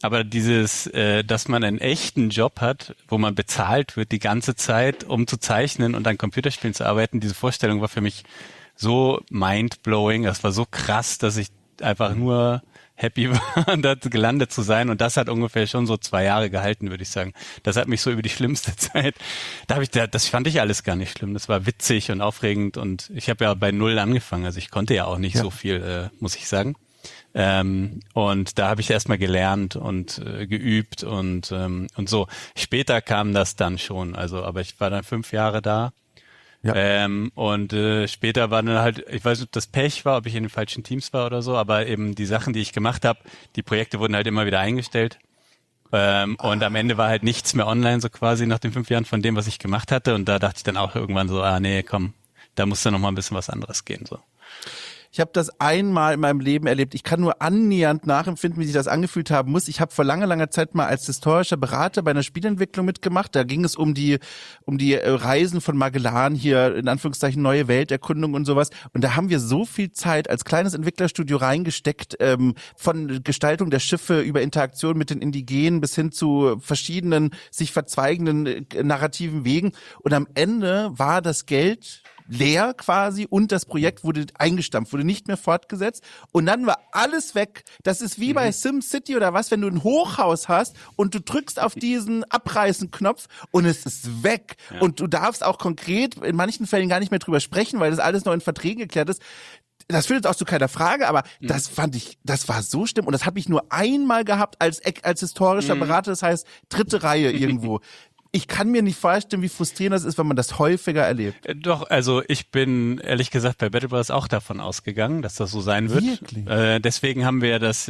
aber dieses, äh, dass man einen echten Job hat, wo man bezahlt wird die ganze Zeit, um zu zeichnen und an Computerspielen zu arbeiten, diese Vorstellung war für mich so mindblowing, das war so krass, dass ich einfach nur happy war, da gelandet zu sein. Und das hat ungefähr schon so zwei Jahre gehalten, würde ich sagen. Das hat mich so über die schlimmste Zeit, da habe ich, das fand ich alles gar nicht schlimm. Das war witzig und aufregend und ich habe ja bei Null angefangen. Also ich konnte ja auch nicht ja. so viel, äh, muss ich sagen. Ähm, und da habe ich erstmal gelernt und äh, geübt und ähm, und so. Später kam das dann schon. Also, aber ich war dann fünf Jahre da. Ja. Ähm, und äh, später war dann halt, ich weiß nicht, ob das Pech war, ob ich in den falschen Teams war oder so, aber eben die Sachen, die ich gemacht habe, die Projekte wurden halt immer wieder eingestellt. Ähm, ah. Und am Ende war halt nichts mehr online, so quasi nach den fünf Jahren von dem, was ich gemacht hatte. Und da dachte ich dann auch irgendwann so, ah nee, komm, da muss dann noch mal ein bisschen was anderes gehen. So. Ich habe das einmal in meinem Leben erlebt. Ich kann nur annähernd nachempfinden, wie sich das angefühlt haben muss. Ich habe vor langer, langer Zeit mal als historischer Berater bei einer Spielentwicklung mitgemacht. Da ging es um die um die Reisen von Magellan hier, in Anführungszeichen neue Welterkundung und sowas. Und da haben wir so viel Zeit als kleines Entwicklerstudio reingesteckt, ähm, von Gestaltung der Schiffe über Interaktion mit den Indigenen bis hin zu verschiedenen sich verzweigenden äh, narrativen Wegen. Und am Ende war das Geld leer quasi und das Projekt wurde eingestampft, wurde nicht mehr fortgesetzt und dann war alles weg. Das ist wie mhm. bei SimCity oder was, wenn du ein Hochhaus hast und du drückst auf diesen Abreißen-Knopf und es ist weg. Ja. Und du darfst auch konkret in manchen Fällen gar nicht mehr drüber sprechen, weil das alles noch in Verträgen geklärt ist. Das führt jetzt auch zu keiner Frage, aber mhm. das fand ich, das war so schlimm und das habe ich nur einmal gehabt als als historischer mhm. Berater, das heißt dritte Reihe irgendwo. Ich kann mir nicht vorstellen, wie frustrierend das ist, wenn man das häufiger erlebt. Doch, also ich bin ehrlich gesagt bei Battle Brothers auch davon ausgegangen, dass das so sein wird. Wirklich? Äh, deswegen haben wir das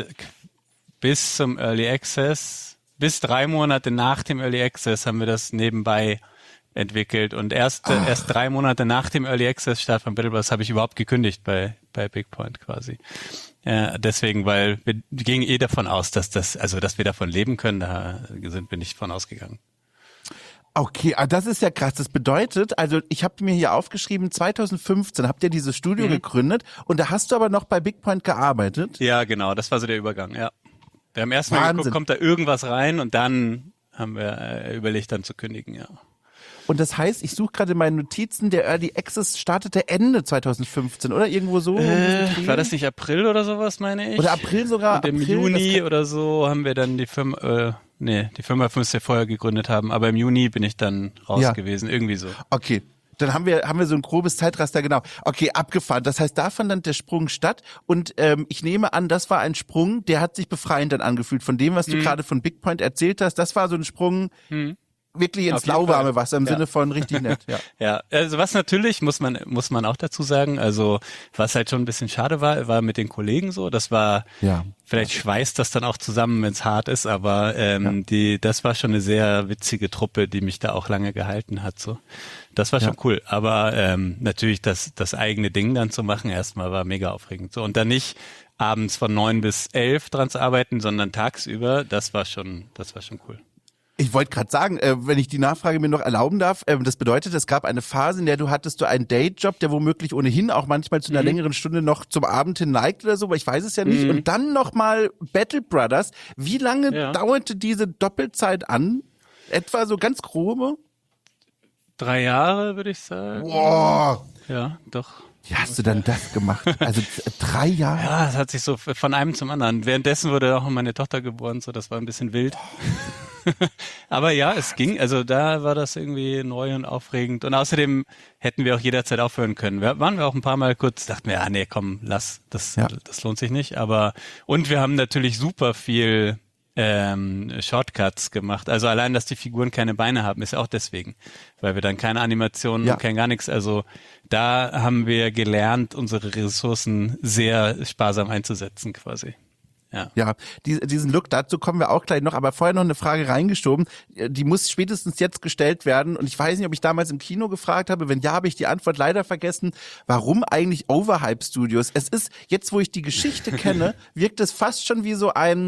bis zum Early Access, bis drei Monate nach dem Early Access haben wir das nebenbei entwickelt und erst äh, erst drei Monate nach dem Early Access Start von Battle Brothers habe ich überhaupt gekündigt bei bei Big Point quasi. Ja, deswegen, weil wir gingen eh davon aus, dass das, also dass wir davon leben können, da sind wir nicht von ausgegangen. Okay, ah, das ist ja krass. Das bedeutet, also ich habe mir hier aufgeschrieben, zwanzig fünfzehn habt ihr dieses Studio mhm. gegründet und da hast du aber noch bei Big Point gearbeitet? Ja, genau, das war so der Übergang, ja. Wir haben erst mal geguckt, kommt da irgendwas rein und dann haben wir äh, überlegt, dann zu kündigen, ja. Und das heißt, ich suche gerade meine Notizen, der Early Access startete Ende zwanzig fünfzehn, oder? Irgendwo so? Äh, war das nicht April oder sowas, meine ich? Oder April sogar? Und im April, Juni oder so haben wir dann die Firma, äh, nee, die Firma müsste wir vorher gegründet haben, aber im Juni bin ich dann raus ja. gewesen, irgendwie so. Okay. Dann haben wir haben wir so ein grobes Zeitraster, genau. Okay, abgefahren. Das heißt, da fand dann der Sprung statt und ähm, ich nehme an, das war ein Sprung, der hat sich befreiend dann angefühlt von dem, was du hm. gerade von Big Point erzählt hast. Das war so ein Sprung, hm. wirklich ins lauwarme Wasser im ja. Sinne von richtig nett. Ja. ja, also was natürlich, muss man muss man auch dazu sagen, also was halt schon ein bisschen schade war, war mit den Kollegen so, das war, ja. vielleicht schweißt das dann auch zusammen, wenn es hart ist, aber ähm, ja. die, das war schon eine sehr witzige Truppe, die mich da auch lange gehalten hat. So, das war schon ja. cool, aber ähm, natürlich das das eigene Ding dann zu machen, erstmal war mega aufregend. So und dann nicht abends von neun bis elf dran zu arbeiten, sondern tagsüber, das war schon, das war schon cool. Ich wollte gerade sagen, äh, wenn ich die Nachfrage mir noch erlauben darf, äh, das bedeutet, es gab eine Phase, in der du hattest du einen Dayjob, der womöglich ohnehin auch manchmal zu einer mhm. längeren Stunde noch zum Abend hin neigt oder so, aber ich weiß es ja nicht. Mhm. Und dann nochmal Battle Brothers. Wie lange ja. dauerte diese Doppelzeit an? Etwa so ganz grobe? Drei Jahre, würde ich sagen. Wow. Ja, doch. Wie hast du dann das gemacht? Also drei Jahre? Ja, es hat sich so von einem zum anderen. Währenddessen wurde auch meine Tochter geboren, so das war ein bisschen wild. Aber ja, es ging, also da war das irgendwie neu und aufregend und außerdem hätten wir auch jederzeit aufhören können. Wir waren wir auch ein paar Mal kurz, dachten wir, ja nee, komm, lass, das, ja. das lohnt sich nicht, aber und wir haben natürlich super viel ähm, Shortcuts gemacht, also allein, dass die Figuren keine Beine haben, ist auch deswegen, weil wir dann keine Animationen, ja. kein gar nichts, also da haben wir gelernt, unsere Ressourcen sehr sparsam einzusetzen quasi. Ja, ja die, diesen Look, dazu kommen wir auch gleich noch, aber vorher noch eine Frage reingeschoben, die muss spätestens jetzt gestellt werden und ich weiß nicht, ob ich damals im Kino gefragt habe, wenn ja, habe ich die Antwort leider vergessen, warum eigentlich Overhype Studios? Es ist, jetzt wo ich die Geschichte kenne, wirkt es fast schon wie so ein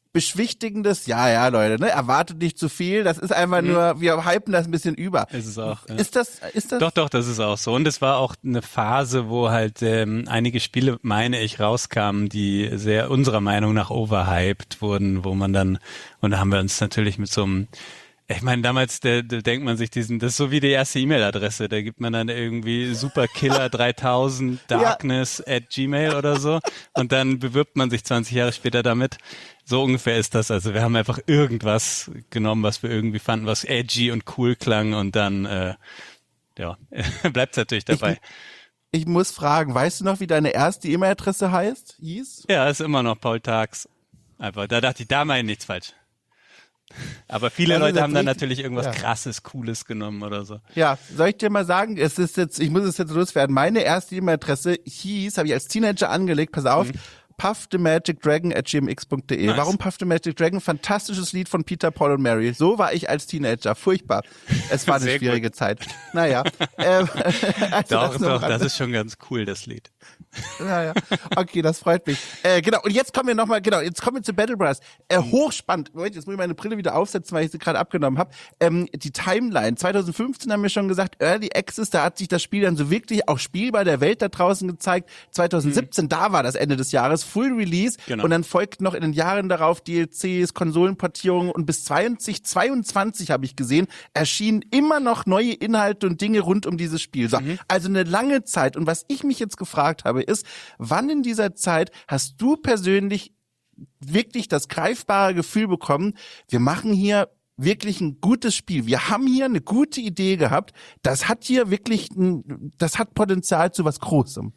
beschwichtigendes, ja, ja, Leute, ne, erwartet nicht zu viel, das ist einfach mhm. nur, wir hypen das ein bisschen über. Ist es auch. Ja. Ist das, ist das? Doch, doch, das ist auch so. Und es war auch eine Phase, wo halt ähm, einige Spiele, meine ich, rauskamen, die sehr unserer Meinung nach overhyped wurden, wo man dann, und da haben wir uns natürlich mit so einem, ich meine, damals da, da denkt man sich diesen, das ist so wie die erste E-Mail-Adresse, da gibt man dann irgendwie superkiller dreitausend darkness ja. at gmail oder so und dann bewirbt man sich zwanzig Jahre später damit. So ungefähr ist das. Also wir haben einfach irgendwas genommen, was wir irgendwie fanden, was edgy und cool klang und dann äh, ja, bleibt es natürlich dabei. Ich, ich muss fragen, weißt du noch, wie deine erste E-Mail-Adresse heißt, hieß? Ja, ist immer noch Paul Tags. Einfach, da dachte ich, da meine ich nichts falsch. Aber viele das Leute haben dann natürlich irgendwas ja. krasses, cooles genommen oder so. Ja, soll ich dir mal sagen, es ist jetzt, ich muss es jetzt loswerden, meine erste E-Mail-Adresse hieß, habe ich als Teenager angelegt, pass auf, mhm. puff the magic dragon at gmx punkt de. Nice. Warum Puff the Magic Dragon? Fantastisches Lied von Peter, Paul und Mary. So war ich als Teenager. Furchtbar. Es war eine Sehr schwierige gut. Zeit. Naja. ähm, also doch, das doch, das ist schon ganz cool, das Lied. Naja. Okay, das freut mich. Äh, genau, und jetzt kommen wir nochmal, genau, jetzt kommen wir zu Battle Brothers. Äh, hochspannend. Moment, jetzt muss ich meine Brille wieder aufsetzen, weil ich sie gerade abgenommen habe. Ähm, die Timeline. zwanzig fünfzehn haben wir schon gesagt, Early Access, da hat sich das Spiel dann so wirklich auch spielbar der Welt da draußen gezeigt. zwanzig siebzehn, mhm. da war das Ende des Jahres. Full Release genau. Und dann folgten noch in den Jahren darauf D L Cs, Konsolenportierungen und bis zwanzig zweiundzwanzig habe ich gesehen, erschienen immer noch neue Inhalte und Dinge rund um dieses Spiel. So, mhm. Also eine lange Zeit. Und was ich mich jetzt gefragt habe, ist, wann in dieser Zeit hast du persönlich wirklich das greifbare Gefühl bekommen, wir machen hier wirklich ein gutes Spiel. Wir haben hier eine gute Idee gehabt. Das hat hier wirklich, ein, das hat Potenzial zu was Großem.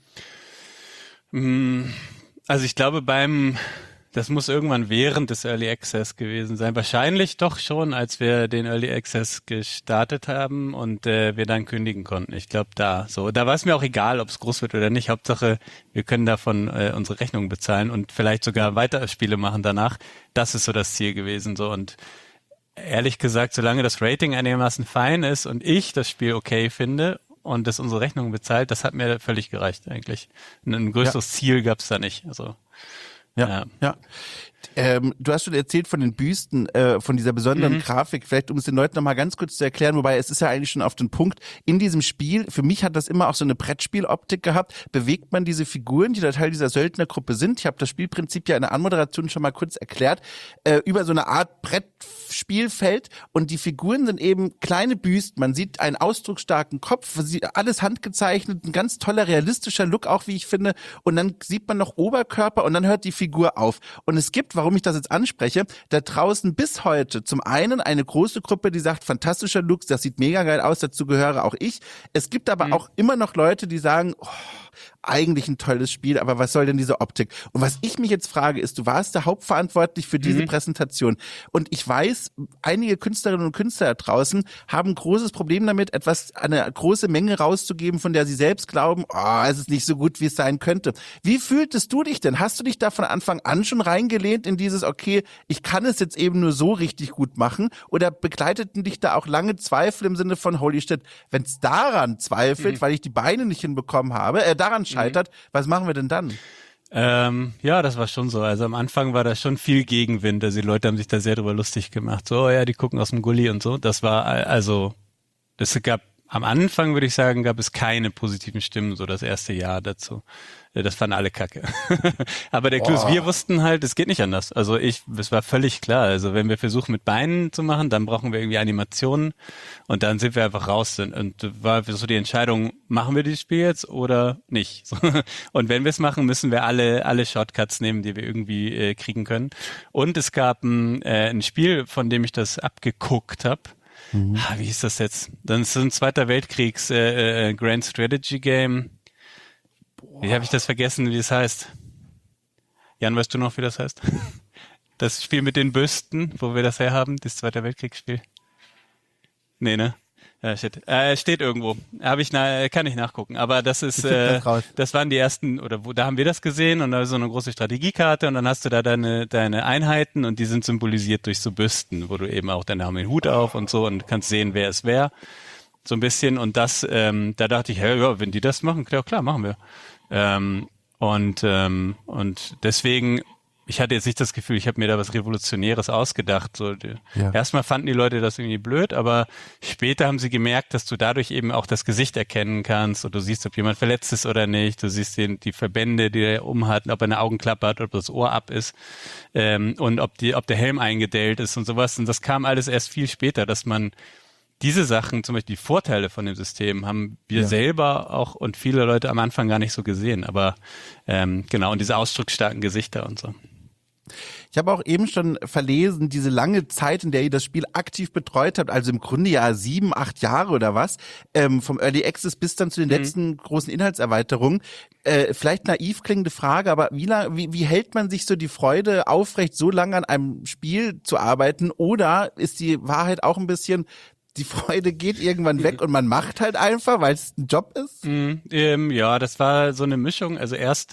Mhm. Also ich glaube beim, das muss irgendwann während des Early Access gewesen sein. Wahrscheinlich doch schon, als wir den Early Access gestartet haben und äh, wir dann kündigen konnten. Ich glaube da so. Da war es mir auch egal, ob es groß wird oder nicht. Hauptsache, wir können davon äh, unsere Rechnungen bezahlen und vielleicht sogar weitere Spiele machen danach. Das ist so das Ziel gewesen. So und ehrlich gesagt, solange das Rating einigermaßen fein ist und ich das Spiel okay finde und das unsere Rechnung bezahlt, das hat mir völlig gereicht eigentlich. Ein, ein größeres ja. Ziel gab's da nicht. Also ja, ja. ja. Ähm, du hast schon erzählt von den Büsten, äh, von dieser besonderen mhm. Grafik. Vielleicht, um es den Leuten nochmal ganz kurz zu erklären, wobei es ist ja eigentlich schon auf den Punkt. In diesem Spiel, für mich hat das immer auch so eine Brettspieloptik gehabt, bewegt man diese Figuren, die da Teil dieser Söldnergruppe sind. Ich habe das Spielprinzip ja in der Anmoderation schon mal kurz erklärt, äh, über so eine Art Brettspielfeld und die Figuren sind eben kleine Büsten. Man sieht einen ausdrucksstarken Kopf, alles handgezeichnet, ein ganz toller, realistischer Look auch, wie ich finde. Und dann sieht man noch Oberkörper und dann hört die Figur auf. Und es gibt, warum ich das jetzt anspreche, da draußen bis heute zum einen eine große Gruppe, die sagt, fantastischer Look, das sieht mega geil aus, dazu gehöre auch ich. Es gibt aber mhm. auch immer noch Leute, die sagen, oh, eigentlich ein tolles Spiel, aber was soll denn diese Optik? Und was ich mich jetzt frage, ist, du warst da hauptverantwortlich für diese mhm. Präsentation. Und ich weiß, einige Künstlerinnen und Künstler da draußen haben ein großes Problem damit, etwas, eine große Menge rauszugeben, von der sie selbst glauben, oh, es ist nicht so gut, wie es sein könnte. Wie fühltest du dich denn? Hast du dich da von Anfang an schon reingelehnt in dieses, okay, ich kann es jetzt eben nur so richtig gut machen? Oder begleiteten dich da auch lange Zweifel im Sinne von, holy shit, wenn es daran zweifelt, mhm. weil ich die Beine nicht hinbekommen habe, äh, daran scheitert, mhm. was machen wir denn dann? Ähm, ja, das war schon so. Also am Anfang war da schon viel Gegenwind. Also die Leute haben sich da sehr drüber lustig gemacht. So, ja, die gucken aus dem Gully und so. Das war also, das gab am Anfang, würde ich sagen, gab es keine positiven Stimmen, so das erste Jahr dazu. Das fanden alle kacke. Aber der Clou ist, wir wussten halt, es geht nicht anders. Also ich, es war völlig klar. Also wenn wir versuchen mit Beinen zu machen, dann brauchen wir irgendwie Animationen und dann sind wir einfach raus. Und war so die Entscheidung, machen wir dieses Spiel jetzt oder nicht? Und wenn wir es machen, müssen wir alle alle Shortcuts nehmen, die wir irgendwie äh, kriegen können. Und es gab ein, äh, ein Spiel, von dem ich das abgeguckt habe. Mhm. Ah, wie hieß das jetzt? Dann ist es ein Zweiter Weltkriegs äh, äh, Grand Strategy Game. Wie habe ich das vergessen, wie es heißt? Jan, weißt du noch, wie das heißt? Das Spiel mit den Büsten, wo wir das herhaben, das Zweite Weltkriegsspiel. Nee, ne? Ja, shit. Äh, steht irgendwo. Habe ich na, kann ich nachgucken. Aber das ist, äh, das waren die ersten, oder wo, da haben wir das gesehen und da ist so eine große Strategiekarte und dann hast du da deine, deine Einheiten und die sind symbolisiert durch so Büsten, wo du eben auch, dann haben wir den Hut auf und so und kannst sehen, wer es wer. So ein bisschen und das, ähm, da dachte ich, hey, ja, wenn die das machen, klar, klar, machen wir. Ähm, und, ähm, und deswegen, ich hatte jetzt nicht das Gefühl, ich habe mir da was Revolutionäres ausgedacht. So, die, Ja. Erstmal fanden die Leute das irgendwie blöd, aber später haben sie gemerkt, dass du dadurch eben auch das Gesicht erkennen kannst und du siehst, ob jemand verletzt ist oder nicht. Du siehst den, die Verbände, die er umhat, ob er eine Augenklappe hat, ob das Ohr ab ist ähm, und ob, die, ob der Helm eingedellt ist und sowas. Und das kam alles erst viel später, dass man diese Sachen, zum Beispiel die Vorteile von dem System, haben wir Ja. selber auch und viele Leute am Anfang gar nicht so gesehen. Aber ähm, genau, und diese ausdrucksstarken Gesichter und so. Ich habe auch eben schon verlesen, diese lange Zeit, in der ihr das Spiel aktiv betreut habt, also im Grunde ja sieben, acht Jahre oder was, ähm, vom Early Access bis dann zu den Mhm. letzten großen Inhaltserweiterungen. Äh, vielleicht naiv klingende Frage, aber wie, lang, wie, wie hält man sich so die Freude aufrecht, so lange an einem Spiel zu arbeiten? Oder ist die Wahrheit auch ein bisschen, die Freude geht irgendwann weg und man macht halt einfach, weil es ein Job ist? Mhm, ähm, ja, das war so eine Mischung. Also erst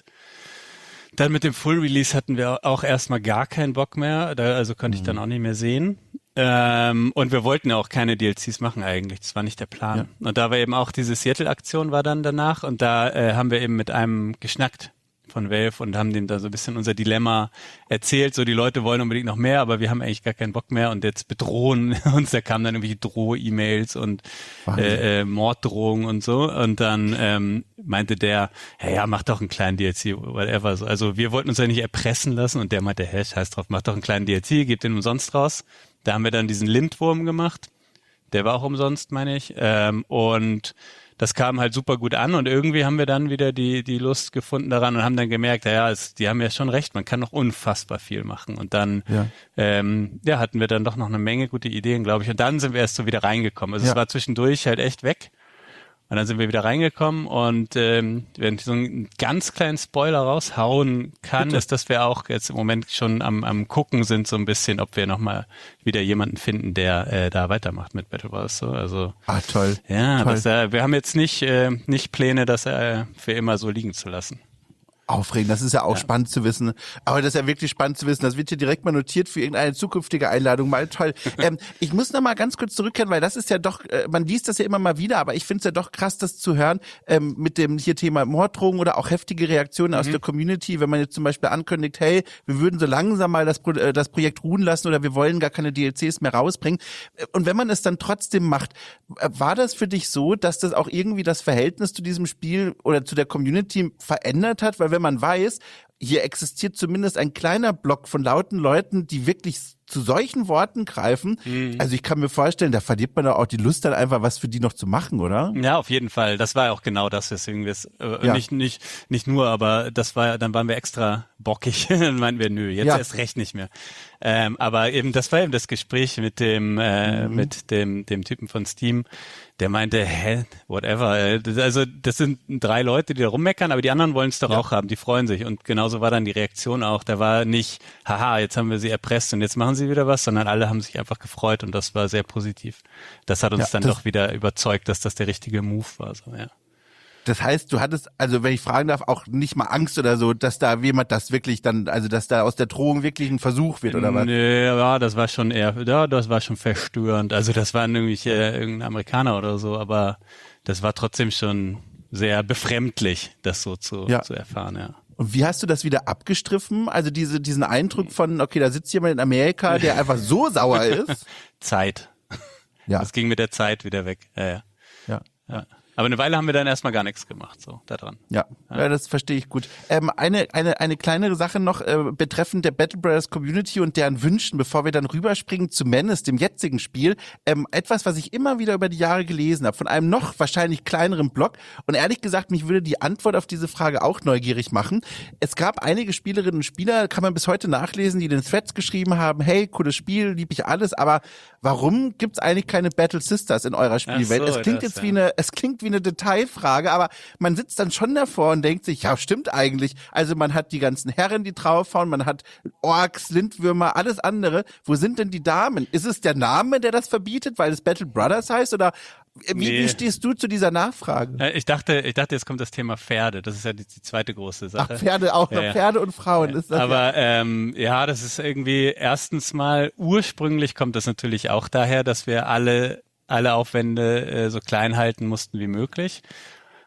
dann mit dem Full Release hatten wir auch erstmal gar keinen Bock mehr. Da, also konnte ich dann auch nicht mehr sehen. Ähm, und wir wollten ja auch keine D L Cs machen eigentlich. Das war nicht der Plan. Ja. Und da war eben auch diese Seattle-Aktion war dann danach. Und da äh, haben wir eben mit einem geschnackt von Valve und haben dem da so ein bisschen unser Dilemma erzählt. So, die Leute wollen unbedingt noch mehr, aber wir haben eigentlich gar keinen Bock mehr und jetzt bedrohen uns. Da kamen dann irgendwelche Droh-E-Mails und äh, äh, Morddrohungen und so. Und dann ähm, meinte der, ja, ja, mach doch einen kleinen D L C, whatever. So, also wir wollten uns ja nicht erpressen lassen und der meinte, hä, scheiß drauf, mach doch einen kleinen D L C, gebt den umsonst raus. Da haben wir dann diesen Lindwurm gemacht. Der war auch umsonst, meine ich. Ähm, und das kam halt super gut an und irgendwie haben wir dann wieder die die Lust gefunden daran und haben dann gemerkt, ja, es, die haben ja schon recht, man kann noch unfassbar viel machen. Und dann Ja. ähm, ja, hatten wir dann doch noch eine Menge gute Ideen, glaube ich. Und dann sind wir erst so wieder reingekommen. Also Ja. es war zwischendurch halt echt weg. Und dann sind wir wieder reingekommen und ähm, wenn ich so einen ganz kleinen Spoiler raushauen kann, Bitte. ist, dass wir auch jetzt im Moment schon am, am gucken sind so ein bisschen, ob wir nochmal wieder jemanden finden, der äh, da weitermacht mit Battle Wars. So. Also Ah, toll. ja, Toll. das, äh, wir haben jetzt nicht äh, nicht Pläne, das äh, für immer so liegen zu lassen. Aufregend, das ist ja auch spannend zu wissen. Aber das ist ja wirklich spannend zu wissen. Das wird hier direkt mal notiert für irgendeine zukünftige Einladung. Mal toll. ähm, ich muss noch mal ganz kurz zurückkehren, weil das ist ja doch, äh, man liest das ja immer mal wieder, aber ich finde es ja doch krass, das zu hören ähm, mit dem hier Thema Morddrohungen oder auch heftige Reaktionen aus der Community, wenn man jetzt zum Beispiel ankündigt, hey, wir würden so langsam mal das, Pro äh, das Projekt ruhen lassen oder wir wollen gar keine D L Cs mehr rausbringen. Und wenn man es dann trotzdem macht, äh, war das für dich so, dass das auch irgendwie das Verhältnis zu diesem Spiel oder zu der Community verändert hat? Weil wenn man weiß, hier existiert zumindest ein kleiner Block von lauten Leuten, die wirklich zu solchen Worten greifen. Mhm. Also ich kann mir vorstellen, da verliert man doch auch die Lust dann einfach, was für die noch zu machen, oder? Ja, auf jeden Fall. Das war auch genau das, weswegen wir es äh, Ja. nicht nicht nicht nur, aber das war, dann waren wir extra bockig. Dann meinten wir, nö, jetzt Ja. erst recht nicht mehr. Ähm, aber eben, das war eben das Gespräch mit dem äh, Mhm. mit dem dem Typen von Steam. Der meinte, hä, whatever. äh, das- Also das sind drei Leute, die da rummeckern, aber die anderen wollen es doch Ja. auch haben. Die freuen sich. Und genauso war dann die Reaktion auch. Da war nicht, haha, jetzt haben wir sie erpresst und jetzt machen sie wieder was, sondern alle haben sich einfach gefreut und das war sehr positiv. Das hat uns Ja, dann das- doch wieder überzeugt, dass das der richtige Move war. So, ja. Das heißt, du hattest, also wenn ich fragen darf, auch nicht mal Angst oder so, dass da jemand das wirklich dann, also dass da aus der Drohung wirklich ein Versuch wird oder was? Nee, ja, das war schon eher, ja, das war schon verstörend. Also das waren irgendwie äh, irgendein Amerikaner oder so, aber das war trotzdem schon sehr befremdlich, das so zu, Ja. zu erfahren, ja. Und wie hast du das wieder abgestriffen? Also diese, diesen Eindruck von, okay, da sitzt jemand in Amerika, der einfach so sauer ist. Zeit. Ja. Das ging mit der Zeit wieder weg. Ja, ja. Ja. ja. Aber eine Weile haben wir dann erstmal gar nichts gemacht, so, da dran. Ja, ja, das verstehe ich gut. Ähm, eine, eine, eine kleinere Sache noch äh, betreffend der Battle Brothers Community und deren Wünschen, bevor wir dann rüberspringen zu Menace, dem jetzigen Spiel. Ähm, etwas, was ich immer wieder über die Jahre gelesen habe, von einem noch wahrscheinlich kleineren Blog. Und ehrlich gesagt, mich würde die Antwort auf diese Frage auch neugierig machen. Es gab einige Spielerinnen und Spieler, kann man bis heute nachlesen, die den Threads geschrieben haben, hey, cooles Spiel, lieb ich alles, aber warum gibt's eigentlich keine Battle Sisters in eurer Spielwelt? Ach so, es klingt das, jetzt ja. wie eine, es klingt wie eine Detailfrage, aber man sitzt dann schon davor und denkt sich, ja, stimmt eigentlich. Also man hat die ganzen Herren, die draufhauen, man hat Orks, Lindwürmer, alles andere. Wo sind denn die Damen? Ist es der Name, der das verbietet, weil es Battle Brothers heißt? Oder wie, Nee. wie stehst du zu dieser Nachfrage? Äh, Ich dachte, ich dachte, jetzt kommt das Thema Pferde. Das ist ja die, die zweite große Ach, Sache. Pferde auch noch, Ja, ja. Pferde und Frauen. Ist das Aber ähm, ja, das ist irgendwie erstens mal, ursprünglich kommt das natürlich auch daher, dass wir alle alle Aufwände äh, so klein halten mussten wie möglich.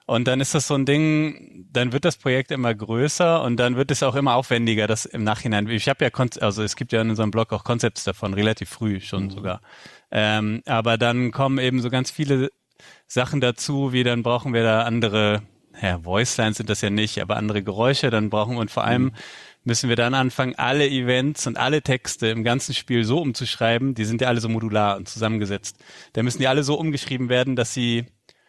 Und dann ist das so ein Ding, dann wird das Projekt immer größer und dann wird es auch immer aufwendiger, das im Nachhinein. Ich habe ja, Kon- also es gibt ja in unserem Blog auch Konzepte davon, relativ früh schon mhm. sogar. Ähm, aber dann kommen eben so ganz viele Sachen dazu, wie dann brauchen wir da andere, ja, Voicelines sind das ja nicht, aber andere Geräusche, dann brauchen wir und vor allem mhm. müssen wir dann anfangen, alle Events und alle Texte im ganzen Spiel so umzuschreiben, die sind ja alle so modular und zusammengesetzt. Da müssen die alle so umgeschrieben werden, dass sie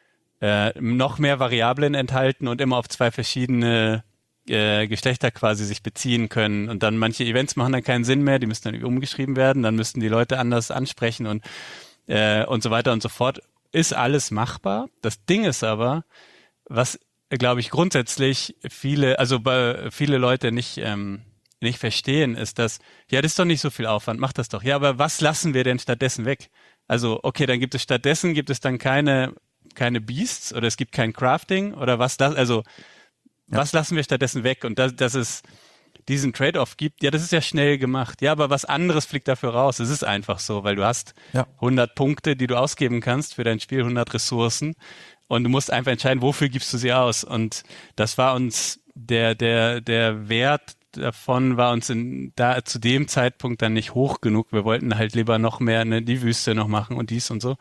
äh, noch mehr Variablen enthalten und immer auf zwei verschiedene äh, Geschlechter quasi sich beziehen können. Und dann manche Events machen dann keinen Sinn mehr, die müssen dann umgeschrieben werden, dann müssten die Leute anders ansprechen und, äh, und so weiter und so fort. Ist alles machbar. Das Ding ist aber, was glaube ich grundsätzlich viele, also bei viele Leute nicht ähm, nicht verstehen, ist, dass ja, das ist doch nicht so viel Aufwand, mach das doch. Ja, aber was lassen wir denn stattdessen weg? Also okay, dann gibt es stattdessen gibt es dann keine keine Beasts oder es gibt kein Crafting oder was das, also ja. was lassen wir stattdessen weg? Und dass, dass es diesen Trade-off gibt, ja, das ist ja schnell gemacht. Ja, aber was anderes fliegt dafür raus. Es ist einfach so, weil du hast ja. hundert Punkte, die du ausgeben kannst für dein Spiel, hundert Ressourcen. Und du musst einfach entscheiden, wofür gibst du sie aus. Und das war uns, der, der, der Wert davon war uns in, da zu dem Zeitpunkt dann nicht hoch genug. Wir wollten halt lieber noch mehr ne, die Wüste noch machen und dies und so.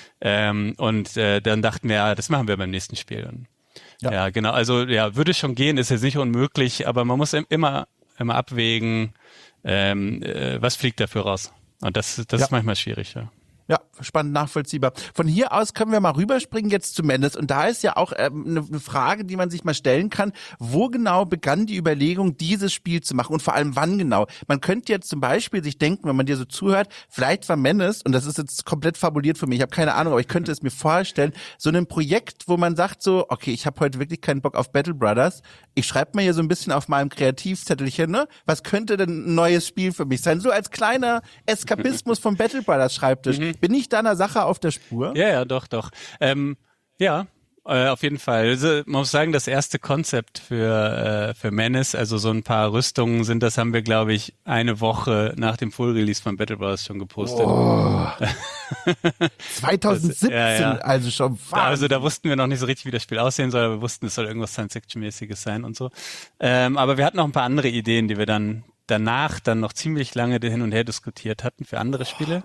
Ähm, und äh, dann dachten wir, ja, das machen wir beim nächsten Spiel. Und, ja. ja, genau. Also ja, würde schon gehen, ist jetzt nicht unmöglich, aber man muss immer, immer abwägen, ähm, äh, was fliegt dafür raus. Und das, das ja. ist manchmal schwierig, ja. Ja, spannend nachvollziehbar. Von hier aus können wir mal rüberspringen jetzt zu Menace. Und da ist ja auch ähm, eine, eine Frage, die man sich mal stellen kann. Wo genau begann die Überlegung, dieses Spiel zu machen? Und vor allem wann genau? Man könnte jetzt zum Beispiel sich denken, wenn man dir so zuhört, vielleicht war Menace, und das ist jetzt komplett fabuliert für mich, ich habe keine Ahnung, aber ich könnte es mir vorstellen, so ein Projekt, wo man sagt so, okay, ich habe heute wirklich keinen Bock auf Battle Brothers. Ich schreibe mir hier so ein bisschen auf meinem Kreativzettelchen, ne? Was könnte denn ein neues Spiel für mich sein? So als kleiner Eskapismus vom Battle Brothers Schreibtisch. Mhm. Bin ich deiner Sache auf der Spur? Ja, ja, doch, doch. Ähm, ja, äh, auf jeden Fall. Also, man muss sagen, das erste Konzept für äh, für Menace, also so ein paar Rüstungen sind, das haben wir, glaube ich, eine Woche nach dem Full-Release von Battle Brothers schon gepostet. Oh. zwanzig siebzehn, das, ja, ja. Also schon Wahnsinn. Also da wussten wir noch nicht so richtig, wie das Spiel aussehen soll, aber wir wussten, es soll irgendwas Science-Fiction-mäßiges sein und so. Ähm, aber wir hatten noch ein paar andere Ideen, die wir dann danach dann noch ziemlich lange hin und her diskutiert hatten für andere Spiele.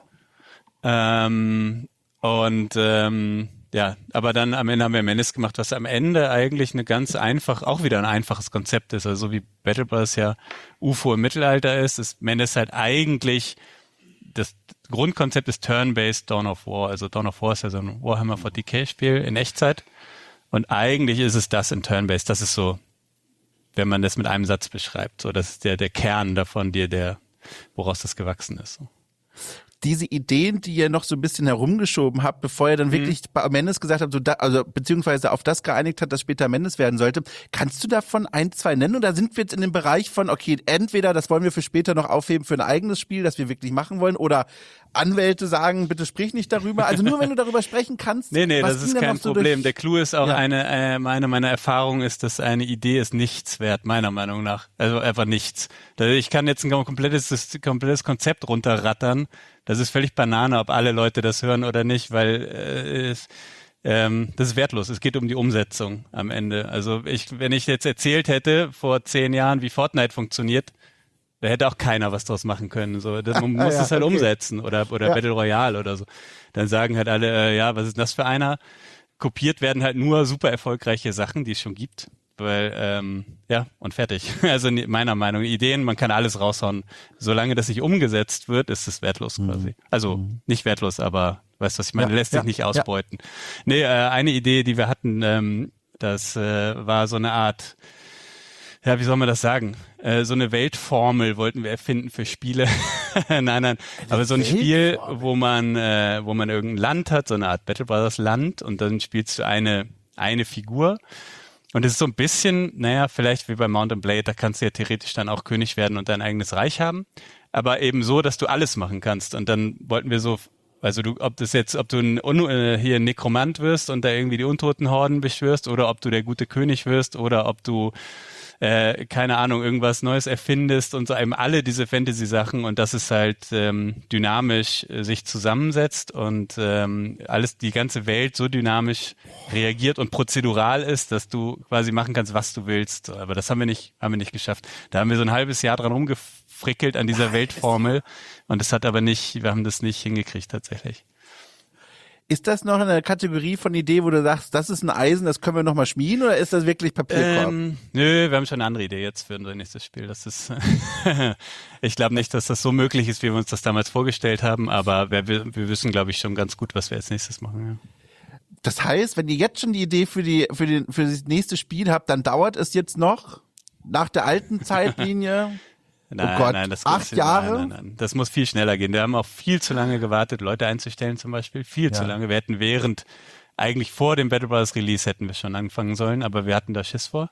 Ähm, und ähm, ja, aber dann am Ende haben wir Menace gemacht, was am Ende eigentlich eine ganz einfach, auch wieder ein einfaches Konzept ist. Also so wie Battle Brothers ja U F O im Mittelalter ist, ist Menace halt eigentlich, das Grundkonzept ist Turn-Based Dawn of War. Also Dawn of War ist ja so ein Warhammer forty K Spiel in Echtzeit. Und eigentlich ist es das in Turn-Based. Das ist so, wenn man das mit einem Satz beschreibt. So, das ist der, der Kern davon, der, der, woraus das gewachsen ist. So. Diese Ideen, die ihr noch so ein bisschen herumgeschoben habt, bevor ihr dann mhm. wirklich bei Menace gesagt habt, so da, also beziehungsweise auf das geeinigt hat, dass später Menace werden sollte, kannst du davon ein, zwei nennen? Oder sind wir jetzt in dem Bereich von, okay, entweder das wollen wir für später noch aufheben für ein eigenes Spiel, das wir wirklich machen wollen, oder Anwälte sagen, bitte sprich nicht darüber. Also nur wenn du darüber sprechen kannst. Nee, nee, das ist kein so Problem. Der Clou ist auch ja. eine, äh, meine, meine Erfahrung ist, dass eine Idee ist nichts wert, meiner Meinung nach. Also einfach nichts. Ich kann jetzt ein komplettes, komplettes Konzept runterrattern. Das ist völlig Banane, ob alle Leute das hören oder nicht, weil äh, es, ähm, das ist wertlos. Es geht um die Umsetzung am Ende. Also ich, wenn ich jetzt erzählt hätte vor zehn Jahren, wie Fortnite funktioniert, da hätte auch keiner was draus machen können. So, das, man muss ja, es halt okay. umsetzen oder oder ja. Battle Royale oder so. Dann sagen halt alle, äh, ja, was ist das für einer? Kopiert werden halt nur super erfolgreiche Sachen, die es schon gibt. Weil, ähm, ja, und fertig. Also meiner Meinung nach, Ideen, man kann alles raushauen. Solange das nicht umgesetzt wird, ist es wertlos quasi. Mhm. Also nicht wertlos, aber weißt du, was ich meine? Ja, lässt sich ja, nicht ausbeuten. Ja. Nee, äh, eine Idee, die wir hatten, ähm, das äh, war so eine Art, ja, wie soll man das sagen? Äh, so eine Weltformel wollten wir erfinden für Spiele. nein, nein, aber so ein Spiel, wo man, äh, wo man irgendein Land hat, so eine Art Battle Brothers Land, und dann spielst du eine, eine Figur. Und es ist so ein bisschen, naja, vielleicht wie bei Mount and Blade, da kannst du ja theoretisch dann auch König werden und dein eigenes Reich haben. Aber eben so, dass du alles machen kannst. Und dann wollten wir so, also du, ob das jetzt, ob du ein, äh, hier ein Nekromant wirst und da irgendwie die Untotenhorden beschwörst, oder ob du der gute König wirst, oder ob du äh, keine Ahnung, irgendwas Neues erfindest und so eben alle diese Fantasy-Sachen und dass es halt ähm, dynamisch äh, sich zusammensetzt und ähm, alles, die ganze Welt so dynamisch reagiert und prozedural ist, dass du quasi machen kannst, was du willst. Aber das haben wir nicht, haben wir nicht geschafft. Da haben wir so ein halbes Jahr dran rumgefrickelt an dieser Weltformel und das hat aber nicht, wir haben das nicht hingekriegt tatsächlich. Ist das noch in der Kategorie von Idee, wo du sagst, das ist ein Eisen, das können wir noch mal schmieden, oder ist das wirklich Papierkorb? Ähm, nö, wir haben schon eine andere Idee jetzt für unser nächstes Spiel. Das ist, ich glaube nicht, dass das so möglich ist, wie wir uns das damals vorgestellt haben, aber wir, wir wissen, glaube ich, schon ganz gut, was wir als nächstes machen. Ja. Das heißt, wenn ihr jetzt schon die Idee für die für den für das nächste Spiel habt, dann dauert es jetzt noch nach der alten Zeitlinie. Nein, oh Gott, nein, das acht muss, Jahre? Nein, nein, nein. Das muss viel schneller gehen. Wir haben auch viel zu lange gewartet, Leute einzustellen zum Beispiel. Viel ja. zu lange. Wir hätten während, eigentlich vor dem Battle Brothers Release hätten wir schon anfangen sollen, aber wir hatten da Schiss vor.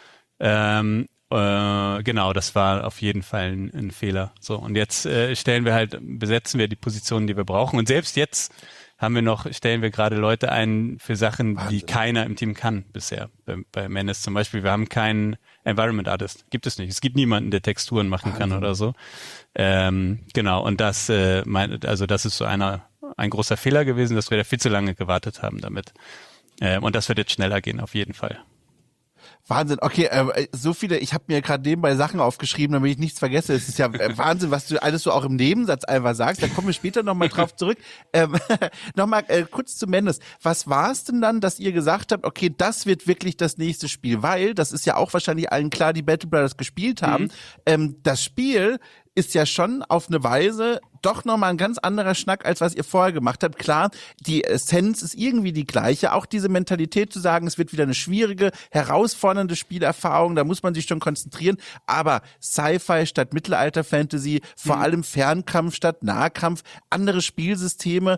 Ähm, äh, genau, das war auf jeden Fall ein, ein Fehler. So, und jetzt äh, stellen wir halt, besetzen wir die Positionen, die wir brauchen. Und selbst jetzt haben wir noch, stellen wir gerade Leute ein für Sachen, Wahnsinn. Die keiner im Team kann bisher. Bei, bei Menace zum Beispiel, wir haben keinen Environment Artist. Gibt es nicht. Es gibt niemanden, der Texturen machen Wahnsinn. Kann oder so. Ähm, genau, und das, äh, mein, also das ist so einer, ein großer Fehler gewesen, dass wir da viel zu lange gewartet haben damit. Ähm, und das wird jetzt schneller gehen, auf jeden Fall. Wahnsinn, okay, äh, so viele, ich habe mir gerade nebenbei Sachen aufgeschrieben, damit ich nichts vergesse. Es ist ja äh, Wahnsinn, was du alles so auch im Nebensatz einfach sagst. Da kommen wir später nochmal drauf zurück. Ähm, nochmal äh, kurz zu Menace. Was war es denn dann, dass ihr gesagt habt, okay, das wird wirklich das nächste Spiel? Weil, das ist ja auch wahrscheinlich allen klar, die Battle Brothers gespielt haben. Mhm. Ähm, das Spiel ist ja schon auf eine Weise doch nochmal ein ganz anderer Schnack, als was ihr vorher gemacht habt. Klar, die Essenz ist irgendwie die gleiche. Auch diese Mentalität zu sagen, es wird wieder eine schwierige, herausfordernde Spielerfahrung, da muss man sich schon konzentrieren. Aber Sci-Fi statt Mittelalter-Fantasy, vor mhm. allem Fernkampf statt Nahkampf, andere Spielsysteme.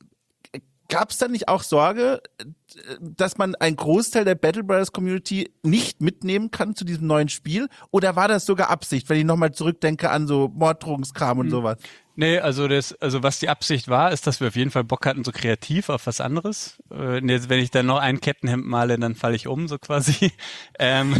Gab es da nicht auch Sorge, dass man einen Großteil der Battle Brothers Community nicht mitnehmen kann zu diesem neuen Spiel? Oder war das sogar Absicht, wenn ich nochmal zurückdenke an so Morddrohungskram und hm. sowas? Nee, also das, also was die Absicht war, ist, dass wir auf jeden Fall Bock hatten, so kreativ auf was anderes. Äh, jetzt, wenn ich dann noch ein Kettenhemd male, dann falle ich um, so quasi. ähm,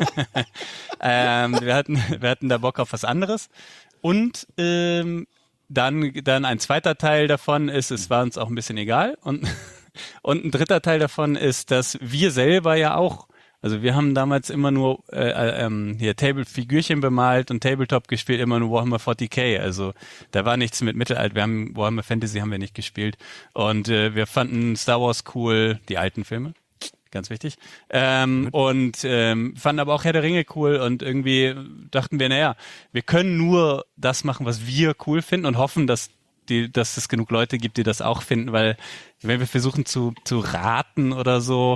ähm, wir hatten, wir hatten da Bock auf was anderes. Und ähm, Dann, dann ein zweiter Teil davon ist, es war uns auch ein bisschen egal. Und, und ein dritter Teil davon ist, dass wir selber ja auch, also wir haben damals immer nur äh, ähm, hier Table-Figürchen bemalt und Tabletop gespielt, immer nur Warhammer forty K. Also da war nichts mit Mittelalter. Wir haben Warhammer Fantasy haben wir nicht gespielt. Und äh, wir fanden Star Wars cool, die alten Filme. Ganz wichtig. Ähm, und ähm, fanden aber auch Herr der Ringe cool und irgendwie dachten wir, naja, wir können nur das machen, was wir cool finden und hoffen, dass die, dass es genug Leute gibt, die das auch finden, weil wenn wir versuchen zu zu raten oder so,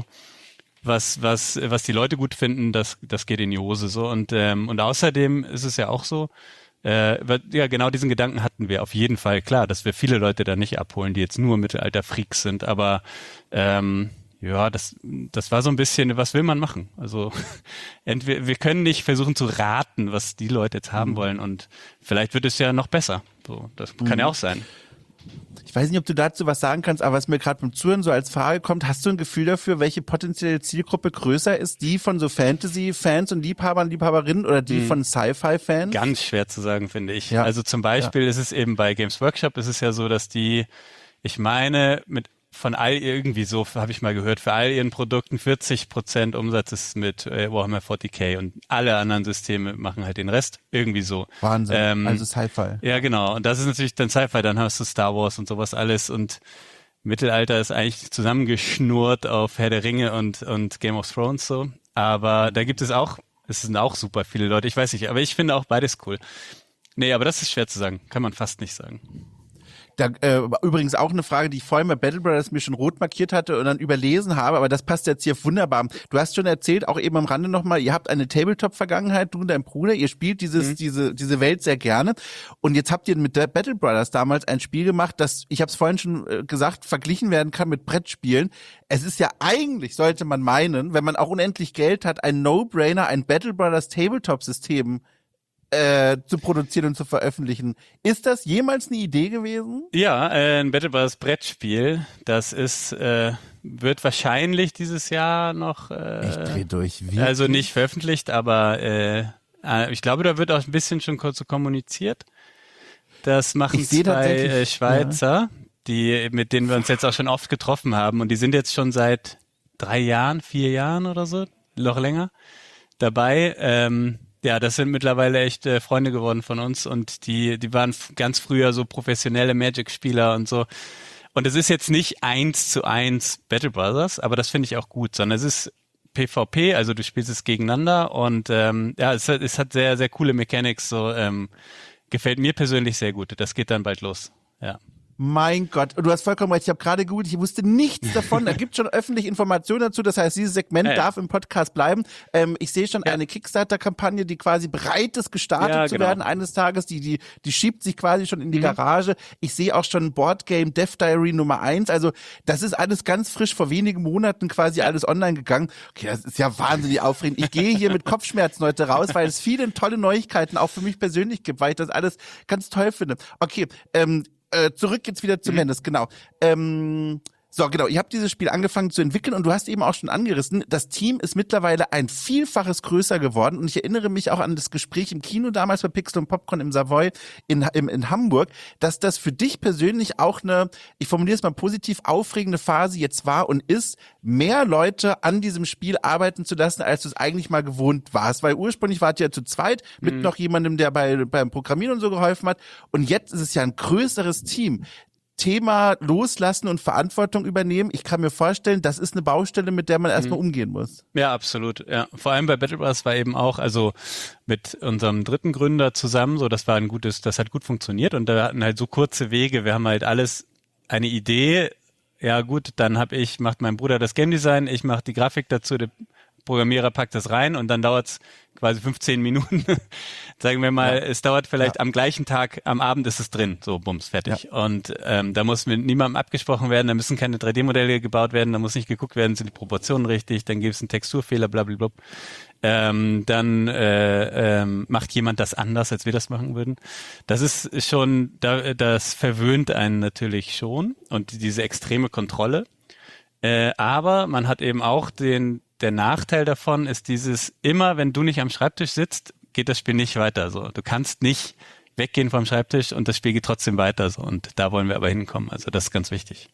was was was die Leute gut finden, das das geht in die Hose so und ähm, und außerdem ist es ja auch so, äh, ja genau diesen Gedanken hatten wir auf jeden Fall, klar, dass wir viele Leute da nicht abholen, die jetzt nur Mittelalter-Freaks sind, aber ähm, ja, das, das war so ein bisschen, was will man machen? Also entweder wir können nicht versuchen zu raten, was die Leute jetzt haben mhm. wollen und vielleicht wird es ja noch besser. So, das kann mhm. ja auch sein. Ich weiß nicht, ob du dazu was sagen kannst, aber was mir gerade beim Zuhören so als Frage kommt, hast du ein Gefühl dafür, welche potenzielle Zielgruppe größer ist? Die von so Fantasy-Fans und Liebhabern, Liebhaberinnen oder die mhm. von Sci-Fi-Fans? Ganz schwer zu sagen, finde ich. Ja. Also zum Beispiel ja. ist es eben bei Games Workshop ist es ja so, dass die, ich meine, mit von all irgendwie so, habe ich mal gehört, für all ihren Produkten vierzig Prozent Umsatz ist mit äh, Warhammer forty K und alle anderen Systeme machen halt den Rest irgendwie so. Wahnsinn, ähm, also Sci-Fi. Ja, genau. Und das ist natürlich dann Sci-Fi, dann hast du Star Wars und sowas alles und Mittelalter ist eigentlich zusammengeschnurrt auf Herr der Ringe und, und Game of Thrones so. Aber da gibt es auch, es sind auch super viele Leute, ich weiß nicht, aber ich finde auch beides cool. Nee, aber das ist schwer zu sagen, kann man fast nicht sagen. Da, äh, übrigens auch eine Frage, die ich vorhin bei Battle Brothers mir schon rot markiert hatte und dann überlesen habe, aber das passt jetzt hier wunderbar. Du hast schon erzählt, auch eben am Rande nochmal, ihr habt eine Tabletop-Vergangenheit, du und dein Bruder, ihr spielt dieses, mhm. diese, diese Welt sehr gerne und jetzt habt ihr mit der Battle Brothers damals ein Spiel gemacht, das, ich habe es vorhin schon äh, gesagt, verglichen werden kann mit Brettspielen. Es ist ja eigentlich, sollte man meinen, wenn man auch unendlich Geld hat, ein No-Brainer, ein Battle Brothers Tabletop-System äh, zu produzieren und zu veröffentlichen. Ist das jemals eine Idee gewesen? Ja, äh, ein Battle Bros. Brettspiel. Das ist, äh, wird wahrscheinlich dieses Jahr noch, äh, Ich dreh durch. Wirklich? Also nicht veröffentlicht, aber äh, ich glaube, da wird auch ein bisschen schon kurz so kommuniziert. Das machen Ich seh zwei tatsächlich- äh, Schweizer, die, mit denen wir uns jetzt auch schon oft getroffen haben. Und die sind jetzt schon seit drei Jahren, vier Jahren oder so, noch länger dabei. Ähm, ja, das sind mittlerweile echt äh, Freunde geworden von uns. Und die, die waren f- ganz früher so professionelle Magic-Spieler und so. Und es ist jetzt nicht eins zu eins Battle Brothers, aber das finde ich auch gut, sondern es ist PvP, also du spielst es gegeneinander und ähm, ja, es hat, es hat sehr, sehr coole Mechanics, so ähm, gefällt mir persönlich sehr gut. Das geht dann bald los, ja. Mein Gott, und du hast vollkommen recht, ich habe gerade gegoogelt, ich wusste nichts davon, da gibt es schon öffentliche Informationen dazu, das heißt, dieses Segment Ja, ja. darf im Podcast bleiben. Ähm, ich sehe schon Ja. eine Kickstarter-Kampagne, die quasi bereit ist, gestartet Ja, zu genau. werden eines Tages, die, die, die schiebt sich quasi schon in die Mhm. Garage. Ich sehe auch schon Boardgame Death Diary Nummer eins, also das ist alles ganz frisch, vor wenigen Monaten quasi alles online gegangen. Okay, das ist ja wahnsinnig aufregend. Ich gehe hier mit Kopfschmerzen heute raus, weil es viele tolle Neuigkeiten auch für mich persönlich gibt, weil ich das alles ganz toll finde. Okay, ähm, Äh, zurück jetzt wieder zu Mhm. Mendes, genau. Ähm, so, genau, ihr habt dieses Spiel angefangen zu entwickeln und du hast eben auch schon angerissen, das Team ist mittlerweile ein Vielfaches größer geworden und ich erinnere mich auch an das Gespräch im Kino damals bei Pixel und Popcorn im Savoy in, in, in Hamburg, dass das für dich persönlich auch eine, ich formuliere es mal positiv, aufregende Phase jetzt war und ist, mehr Leute an diesem Spiel arbeiten zu lassen, als du es eigentlich mal gewohnt warst, weil ursprünglich wart ihr ja zu zweit mit Mhm. noch jemandem, der bei beim Programmieren und so geholfen hat und jetzt ist es ja ein größeres Team. Thema Loslassen und Verantwortung übernehmen. Ich kann mir vorstellen, das ist eine Baustelle, mit der man erstmal umgehen muss. Ja, absolut. Ja, vor allem bei Battle Bros. War eben auch, also mit unserem dritten Gründer zusammen, so das war ein gutes, das hat gut funktioniert und da hatten halt so kurze Wege. Wir haben halt alles eine Idee. Ja gut, dann hab ich, macht mein Bruder das Game Design, ich mache die Grafik dazu, der Programmierer packt das rein und dann dauert's quasi fünfzehn Minuten. Sagen wir mal, Ja. es dauert vielleicht Ja. am gleichen Tag, am Abend ist es drin, so bums, fertig. Und ähm, da muss mit niemandem abgesprochen werden, da müssen keine drei D-Modelle gebaut werden, da muss nicht geguckt werden, sind die Proportionen richtig, dann gibt es einen Texturfehler, blablabla. Ähm, dann äh, ähm, macht jemand das anders, als wir das machen würden. Das ist schon, da, das verwöhnt einen natürlich schon und diese extreme Kontrolle. Äh, aber man hat eben auch den, der Nachteil davon ist dieses, immer wenn du nicht am Schreibtisch sitzt, geht das Spiel nicht weiter. So, du kannst nicht weggehen vom Schreibtisch und das Spiel geht trotzdem weiter. So, und da wollen wir aber hinkommen. Also das ist ganz wichtig.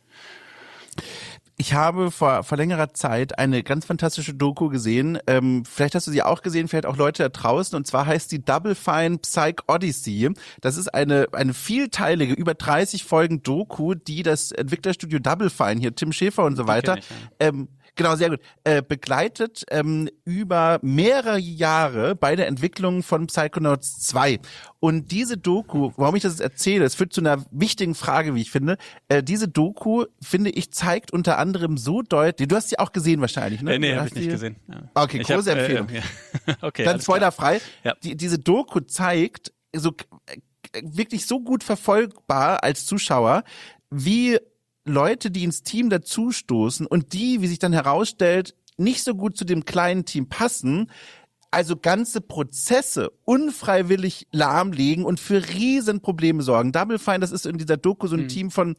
Ich habe vor, vor längerer Zeit eine ganz fantastische Doku gesehen. Ähm, vielleicht hast du sie auch gesehen, vielleicht auch Leute da draußen. Und zwar heißt die Double Fine Psych Odyssey. Das ist eine, eine vielteilige, über dreißig Folgen Doku, die das Entwicklerstudio Double Fine, hier Tim Schäfer und so weiter, kenn ich, ja. ähm, genau, sehr gut, äh, begleitet ähm, über mehrere Jahre bei der Entwicklung von Psychonauts zwei. Und diese Doku, warum ich das jetzt erzähle, es führt zu einer wichtigen Frage, wie ich finde. Äh, diese Doku, finde ich, zeigt unter anderem so deutlich, du hast sie auch gesehen wahrscheinlich, ne? Äh, nee, Du habe hast ich nicht die- gesehen. Ja. Okay, Ich große hab, äh, Empfehlung. ja. Okay, Dann alles klar. spoilerfrei. Ja. Die, diese Doku zeigt so äh, wirklich so gut verfolgbar als Zuschauer, wie Leute, die ins Team dazustoßen und die, wie sich dann herausstellt, nicht so gut zu dem kleinen Team passen, also ganze Prozesse unfreiwillig lahmlegen und für riesen Probleme sorgen. Double Fine, das ist in dieser Doku so ein Mhm. Team von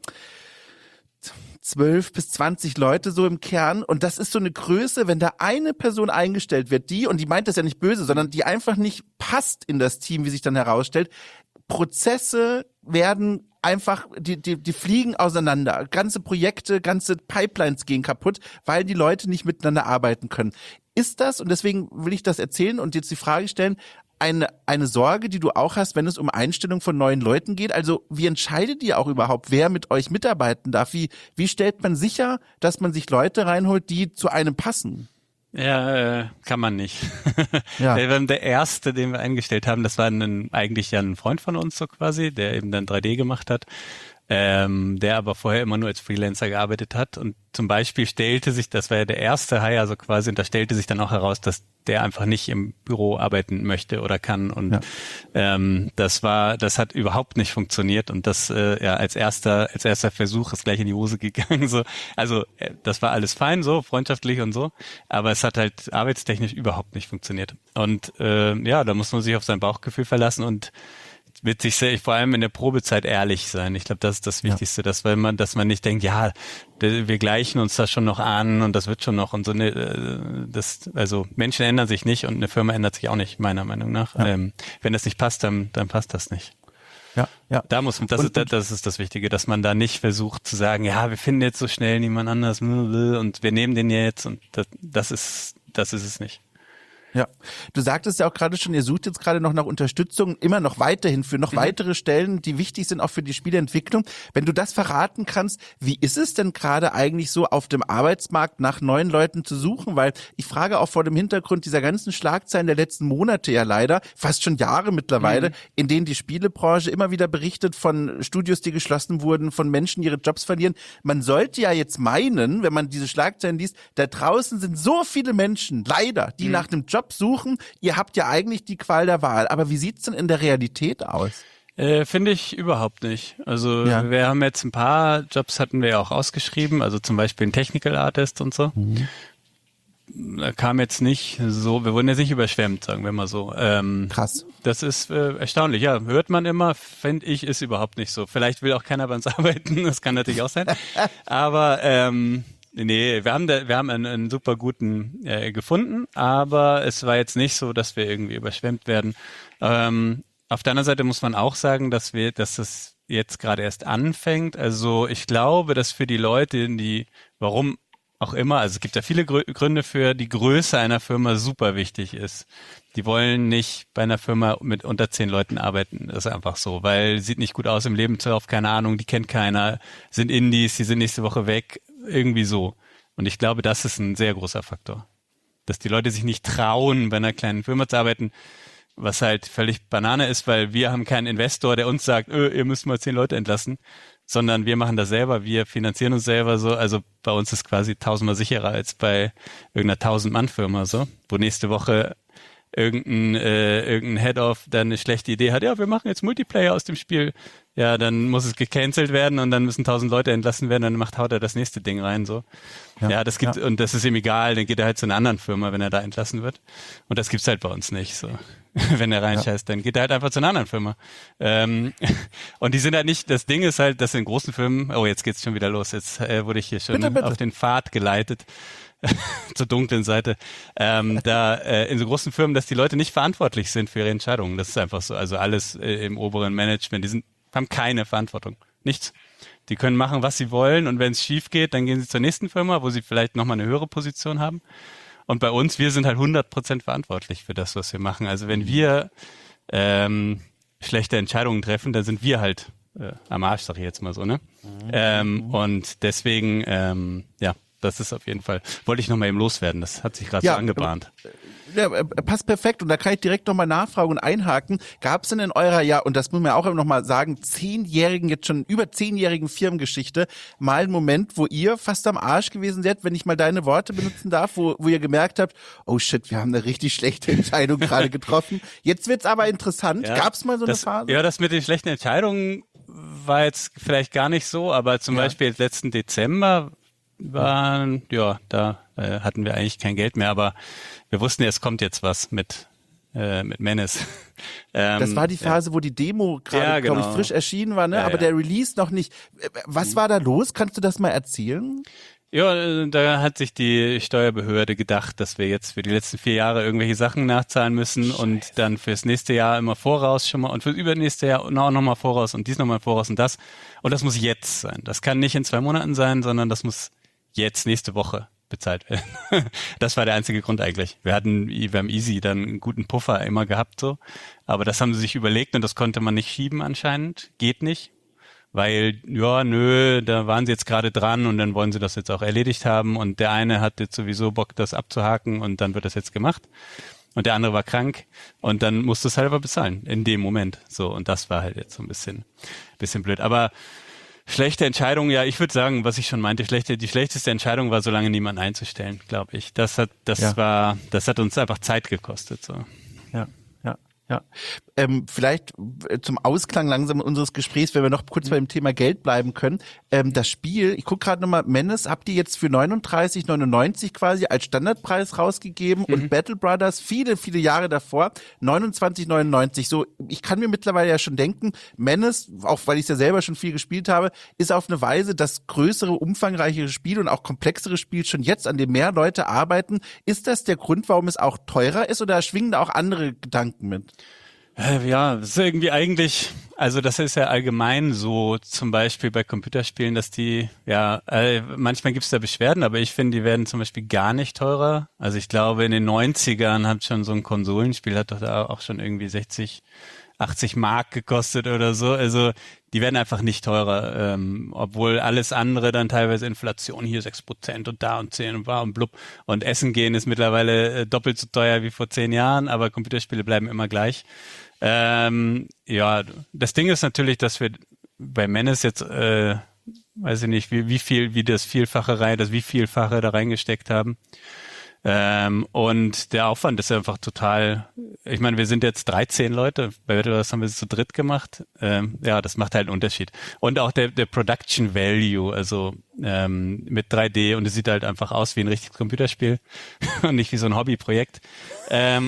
zwölf bis zwanzig Leute so im Kern und das ist so eine Größe, wenn da eine Person eingestellt wird, die, und die meint das ja nicht böse, sondern die einfach nicht passt in das Team, wie sich dann herausstellt, Prozesse werden einfach, die, die, die fliegen auseinander. Ganze Projekte, ganze Pipelines gehen kaputt, weil die Leute nicht miteinander arbeiten können. Ist das, und deswegen will ich das erzählen und jetzt die Frage stellen, eine, eine Sorge, die du auch hast, wenn es um Einstellung von neuen Leuten geht? Also wie entscheidet ihr auch überhaupt, wer mit euch mitarbeiten darf? Wie, wie stellt man sicher, dass man sich Leute reinholt, die zu einem passen? Ja, äh, kann man nicht. Ja. Der, der erste, den wir eingestellt haben, das war ein, eigentlich ja ein Freund von uns so quasi, der eben dann drei D gemacht hat. ähm, der aber vorher immer nur als Freelancer gearbeitet hat. Und zum Beispiel stellte sich, das war ja der erste Hire, also quasi, und da stellte sich dann auch heraus, dass der einfach nicht im Büro arbeiten möchte oder kann. Und ja. ähm, das war, das hat überhaupt nicht funktioniert. Und das äh, ja als erster, als erster Versuch ist gleich in die Hose gegangen. So, also äh, das war alles fein, so freundschaftlich und so, aber es hat halt arbeitstechnisch überhaupt nicht funktioniert. Und äh, ja, da muss man sich auf sein Bauchgefühl verlassen und wird sich sehr, vor allem in der Probezeit ehrlich sein. Ich glaube, das ist das Wichtigste, ja. dass weil man, dass man nicht denkt, ja, wir gleichen uns das schon noch an und das wird schon noch und so eine, das, also Menschen ändern sich nicht und eine Firma ändert sich auch nicht, meiner Meinung nach. Ja. Ähm, wenn das nicht passt, dann, dann passt das nicht. Ja, ja. Da muss man, das und, ist, das ist das Wichtige, dass man da nicht versucht zu sagen, ja, wir finden jetzt so schnell niemand anders und wir nehmen den jetzt und das, das ist, das ist es nicht. Ja, du sagtest ja auch gerade schon, ihr sucht jetzt gerade noch nach Unterstützung, immer noch weiterhin für noch mhm. weitere Stellen, die wichtig sind auch für die Spieleentwicklung. Wenn du das verraten kannst, wie ist es denn gerade eigentlich so auf dem Arbeitsmarkt nach neuen Leuten zu suchen? Weil ich frage auch vor dem Hintergrund dieser ganzen Schlagzeilen der letzten Monate ja leider, fast schon Jahre mittlerweile, mhm. in denen die Spielebranche immer wieder berichtet von Studios, die geschlossen wurden, von Menschen, die ihre Jobs verlieren. Man sollte ja jetzt meinen, wenn man diese Schlagzeilen liest, da draußen sind so viele Menschen, leider, die mhm. nach einem Job suchen, ihr habt ja eigentlich die Qual der Wahl. Aber wie sieht's denn in der Realität aus? Äh, finde ich überhaupt nicht. Also ja. wir haben jetzt ein paar Jobs hatten wir ja auch ausgeschrieben, also zum Beispiel ein Technical Artist und so. Mhm. Da kam jetzt nicht so, wir wurden jetzt nicht überschwemmt, sagen wir mal so. Ähm, Krass. Das ist äh, erstaunlich, ja. Hört man immer, finde ich, ist überhaupt nicht so. Vielleicht will auch keiner bei uns arbeiten, das kann natürlich auch sein. Aber ähm, Nee, wir haben da, wir haben einen, einen super guten äh, gefunden, aber es war jetzt nicht so, dass wir irgendwie überschwemmt werden. Ähm, auf der anderen Seite muss man auch sagen, dass wir, dass das jetzt gerade erst anfängt. Also ich glaube, dass für die Leute, die, warum auch immer, also es gibt ja viele Grü- Gründe für die Größe einer Firma super wichtig ist. Die wollen nicht bei einer Firma mit unter zehn Leuten arbeiten. Das ist einfach so, weil sieht nicht gut aus im Lebenslauf, keine Ahnung, die kennt keiner, sind Indies, die sind nächste Woche weg. Irgendwie so. Und ich glaube, das ist ein sehr großer Faktor. Dass die Leute sich nicht trauen, bei einer kleinen Firma zu arbeiten, was halt völlig Banane ist, weil wir haben keinen Investor, der uns sagt, öh, ihr müsst mal zehn Leute entlassen, sondern wir machen das selber, wir finanzieren uns selber so. Also bei uns ist quasi tausendmal sicherer als bei irgendeiner tausend-Mann-Firma so, wo nächste Woche irgendein, äh, irgendein Head-Off dann eine schlechte Idee hat, ja, wir machen jetzt Multiplayer aus dem Spiel. Ja, dann muss es gecancelt werden und dann müssen tausend Leute entlassen werden, dann macht haut er das nächste Ding rein, so. Ja, ja das gibt, ja. Und das ist ihm egal, dann geht er halt zu einer anderen Firma, wenn er da entlassen wird. Und das gibt's halt bei uns nicht, so. Wenn er reinscheißt, ja. dann geht er halt einfach zu einer anderen Firma. Ähm, und die sind halt nicht, das Ding ist halt, dass in großen Firmen, oh, jetzt geht's schon wieder los, jetzt äh, wurde ich hier schon bitte, bitte. auf den Pfad geleitet. zur dunklen Seite, ähm, da äh, in so großen Firmen, dass die Leute nicht verantwortlich sind für ihre Entscheidungen. Das ist einfach so. Also alles äh, im oberen Management, die sind, haben keine Verantwortung. Nichts. Die können machen, was sie wollen und wenn es schief geht, dann gehen sie zur nächsten Firma, wo sie vielleicht nochmal eine höhere Position haben. Und bei uns, wir sind halt hundert Prozent verantwortlich für das, was wir machen. Also wenn wir ähm, schlechte Entscheidungen treffen, dann sind wir halt äh, am Arsch, sag ich jetzt mal so, ne? Mhm. Ähm, und deswegen, ähm, ja, das ist auf jeden Fall, wollte ich nochmal eben loswerden, das hat sich gerade ja, so angebahnt. Ja, passt perfekt und da kann ich direkt nochmal nachfragen und einhaken. Gab es denn in eurer, ja, und das muss man auch nochmal sagen, zehnjährigen, jetzt schon über zehnjährigen Firmengeschichte mal einen Moment, wo ihr fast am Arsch gewesen seid, wenn ich mal deine Worte benutzen darf, wo, wo ihr gemerkt habt, oh shit, wir haben eine richtig schlechte Entscheidung gerade getroffen. Jetzt wird's aber interessant. Ja, Gab es mal so das, eine Phase? Ja, das mit den schlechten Entscheidungen war jetzt vielleicht gar nicht so, aber zum ja. Beispiel jetzt letzten Dezember waren, ja, da äh, hatten wir eigentlich kein Geld mehr, aber wir wussten ja, es kommt jetzt was mit äh, mit Menace. ähm, das war die Phase, ja. wo die Demo gerade, ja, genau. glaube ich, frisch erschienen war, ne? Ja, aber ja. der Release noch nicht. Was war da los? Kannst du das mal erzählen? Ja, da hat sich die Steuerbehörde gedacht, dass wir jetzt für die letzten vier Jahre irgendwelche Sachen nachzahlen müssen Scheiße. Und dann fürs nächste Jahr immer voraus schon mal und fürs übernächste Jahr auch nochmal voraus und dies nochmal voraus und das. Und das muss jetzt sein. Das kann nicht in zwei Monaten sein, sondern das muss jetzt nächste Woche bezahlt werden. Das war der einzige Grund eigentlich. Wir hatten, wir haben easy dann einen guten Puffer immer gehabt so, aber das haben sie sich überlegt und das konnte man nicht schieben anscheinend. Geht nicht. Weil, ja, nö, da waren sie jetzt gerade dran und dann wollen sie das jetzt auch erledigt haben und der eine hat jetzt sowieso Bock, das abzuhaken und dann wird das jetzt gemacht und der andere war krank und dann musste es halt aber bezahlen in dem Moment. So, und das war halt jetzt so ein bisschen, bisschen blöd. Aber Schlechte Entscheidung, ja, ich würde sagen, was ich schon meinte, schlechte, die schlechteste Entscheidung war, so lange niemanden einzustellen, glaube ich. Das hat, das ja. war, das hat uns einfach Zeit gekostet, so. Ja, ja, ja. Ähm, vielleicht zum Ausklang langsam unseres Gesprächs, wenn wir noch kurz mhm. beim Thema Geld bleiben können. Ähm, das Spiel, ich gucke gerade nochmal, Menace habt ihr jetzt für neununddreißig neunundneunzig quasi als Standardpreis rausgegeben mhm. und Battle Brothers viele, viele Jahre davor neunundzwanzig neunundneunzig. So, ich kann mir mittlerweile ja schon denken, Menace, auch weil ich es ja selber schon viel gespielt habe, ist auf eine Weise das größere, umfangreichere Spiel und auch komplexere Spiel schon jetzt, an dem mehr Leute arbeiten. Ist das der Grund, warum es auch teurer ist oder schwingen da auch andere Gedanken mit? Ja, das ist irgendwie eigentlich, also das ist ja allgemein so, zum Beispiel bei Computerspielen, dass die, ja, äh, manchmal gibt es da Beschwerden, aber ich finde, die werden zum Beispiel gar nicht teurer. Also ich glaube, in den neunzigern hat schon so ein Konsolenspiel, hat doch da auch schon irgendwie sechzig, achtzig Mark gekostet oder so. Also die werden einfach nicht teurer, ähm, obwohl alles andere dann teilweise Inflation, hier sechs Prozent und da und zehn und war und blub. Und Essen gehen ist mittlerweile äh, doppelt so teuer wie vor zehn Jahren, aber Computerspiele bleiben immer gleich. Ähm, ja, das Ding ist natürlich, dass wir bei Menace jetzt, äh, weiß ich nicht, wie, wie viel, wie das Vielfache rein, das wie Vielfache da reingesteckt haben. Ähm, und der Aufwand ist einfach total, ich meine, wir sind jetzt dreizehn Leute, bei Battle Brothers haben wir es zu dritt gemacht. Ähm, ja, das macht halt einen Unterschied. Und auch der, der Production Value, also ähm, mit drei D und es sieht halt einfach aus wie ein richtiges Computerspiel und nicht wie so ein Hobbyprojekt. Ähm,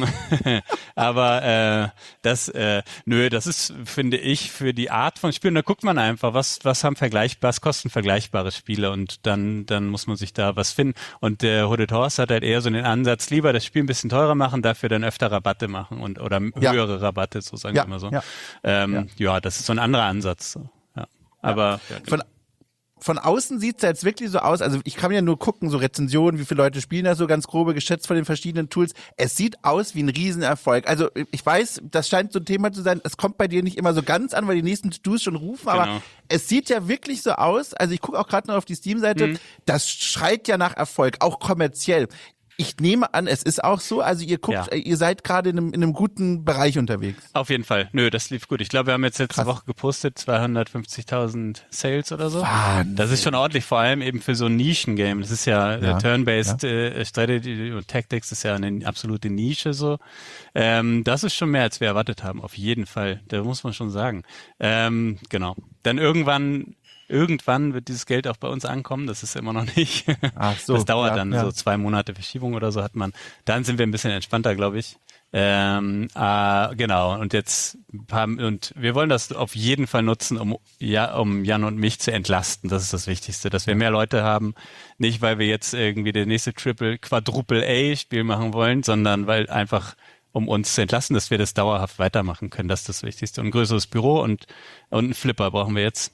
aber äh, das, äh, nö, das ist, finde ich, für die Art von Spielen, da guckt man einfach, was, was haben vergleichbar, was kosten vergleichbare Spiele und dann, dann muss man sich da was finden. Und der Hooded Horse hat halt eher so den Ansatz, lieber das Spiel ein bisschen teurer machen, dafür dann öfter Rabatte machen und oder ja. höhere Rabatte, so sagen ja. wir immer so. Ja. Ähm, ja. ja, das ist so ein anderer Ansatz. So. Ja. Aber ja. Ja, Von Von außen sieht's ja jetzt wirklich so aus, also ich kann ja nur gucken, so Rezensionen, wie viele Leute spielen das so ganz grobe geschätzt von den verschiedenen Tools. Es sieht aus wie ein Riesenerfolg. Also ich weiß, das scheint so ein Thema zu sein, es kommt bei dir nicht immer so ganz an, weil die nächsten To-Dos schon rufen, aber genau. Es sieht ja wirklich so aus, also ich gucke auch gerade noch auf die Steam-Seite, mhm. das schreit ja nach Erfolg, auch kommerziell. Ich nehme an, es ist auch so, also ihr guckt, ja. ihr seid gerade in einem, in einem guten Bereich unterwegs. Auf jeden Fall. Nö, das lief gut. Ich glaube, wir haben jetzt letzte Krass. Woche gepostet, zweihundertfünfzigtausend Sales oder so. Wahnsinn. Das ist schon ordentlich, vor allem eben für so ein Nischen-Game. Das ist ja, ja. Turn-Based ja. äh, Strategy und Tactics ist ja eine absolute Nische so. Ähm, das ist schon mehr, als wir erwartet haben, auf jeden Fall. Da muss man schon sagen. Ähm, genau. Dann irgendwann Irgendwann wird dieses Geld auch bei uns ankommen, das ist immer noch nicht. Ach so, das dauert ja, dann ja. so zwei Monate Verschiebung oder so hat man. Dann sind wir ein bisschen entspannter, glaube ich. Ähm, äh, genau. Und jetzt haben, und wir wollen das auf jeden Fall nutzen, um ja, um Jan und mich zu entlasten. Das ist das Wichtigste, dass wir mehr Leute haben. Nicht, weil wir jetzt irgendwie der nächste Triple, Quadruple A Spiel machen wollen, sondern weil einfach um uns zu entlasten, dass wir das dauerhaft weitermachen können. Das ist das Wichtigste. Und ein größeres Büro und, und einen Flipper brauchen wir jetzt.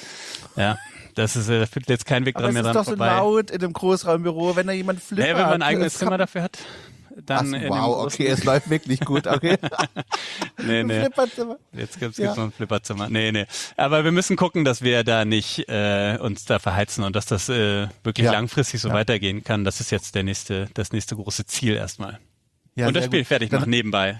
Ja, das ist, da führt jetzt kein Weg dran mehr dran vorbei. Aber es ist doch so laut in einem Großraumbüro, wenn da jemand Flipper hat. Ja, wenn man ein eigenes Zimmer dafür hat, dann Ach, in wow, okay, es läuft wirklich gut. Okay. nee, nee. Flipperzimmer. Jetzt gibt's, ja. gibt's noch ein Flipperzimmer. Nee, nee. Aber wir müssen gucken, dass wir da nicht äh, uns da verheizen und dass das äh, wirklich ja. langfristig so ja. weitergehen kann. Das ist jetzt der nächste, das nächste große Ziel erstmal. Ja, und das Spiel gut. fertig machen nebenbei.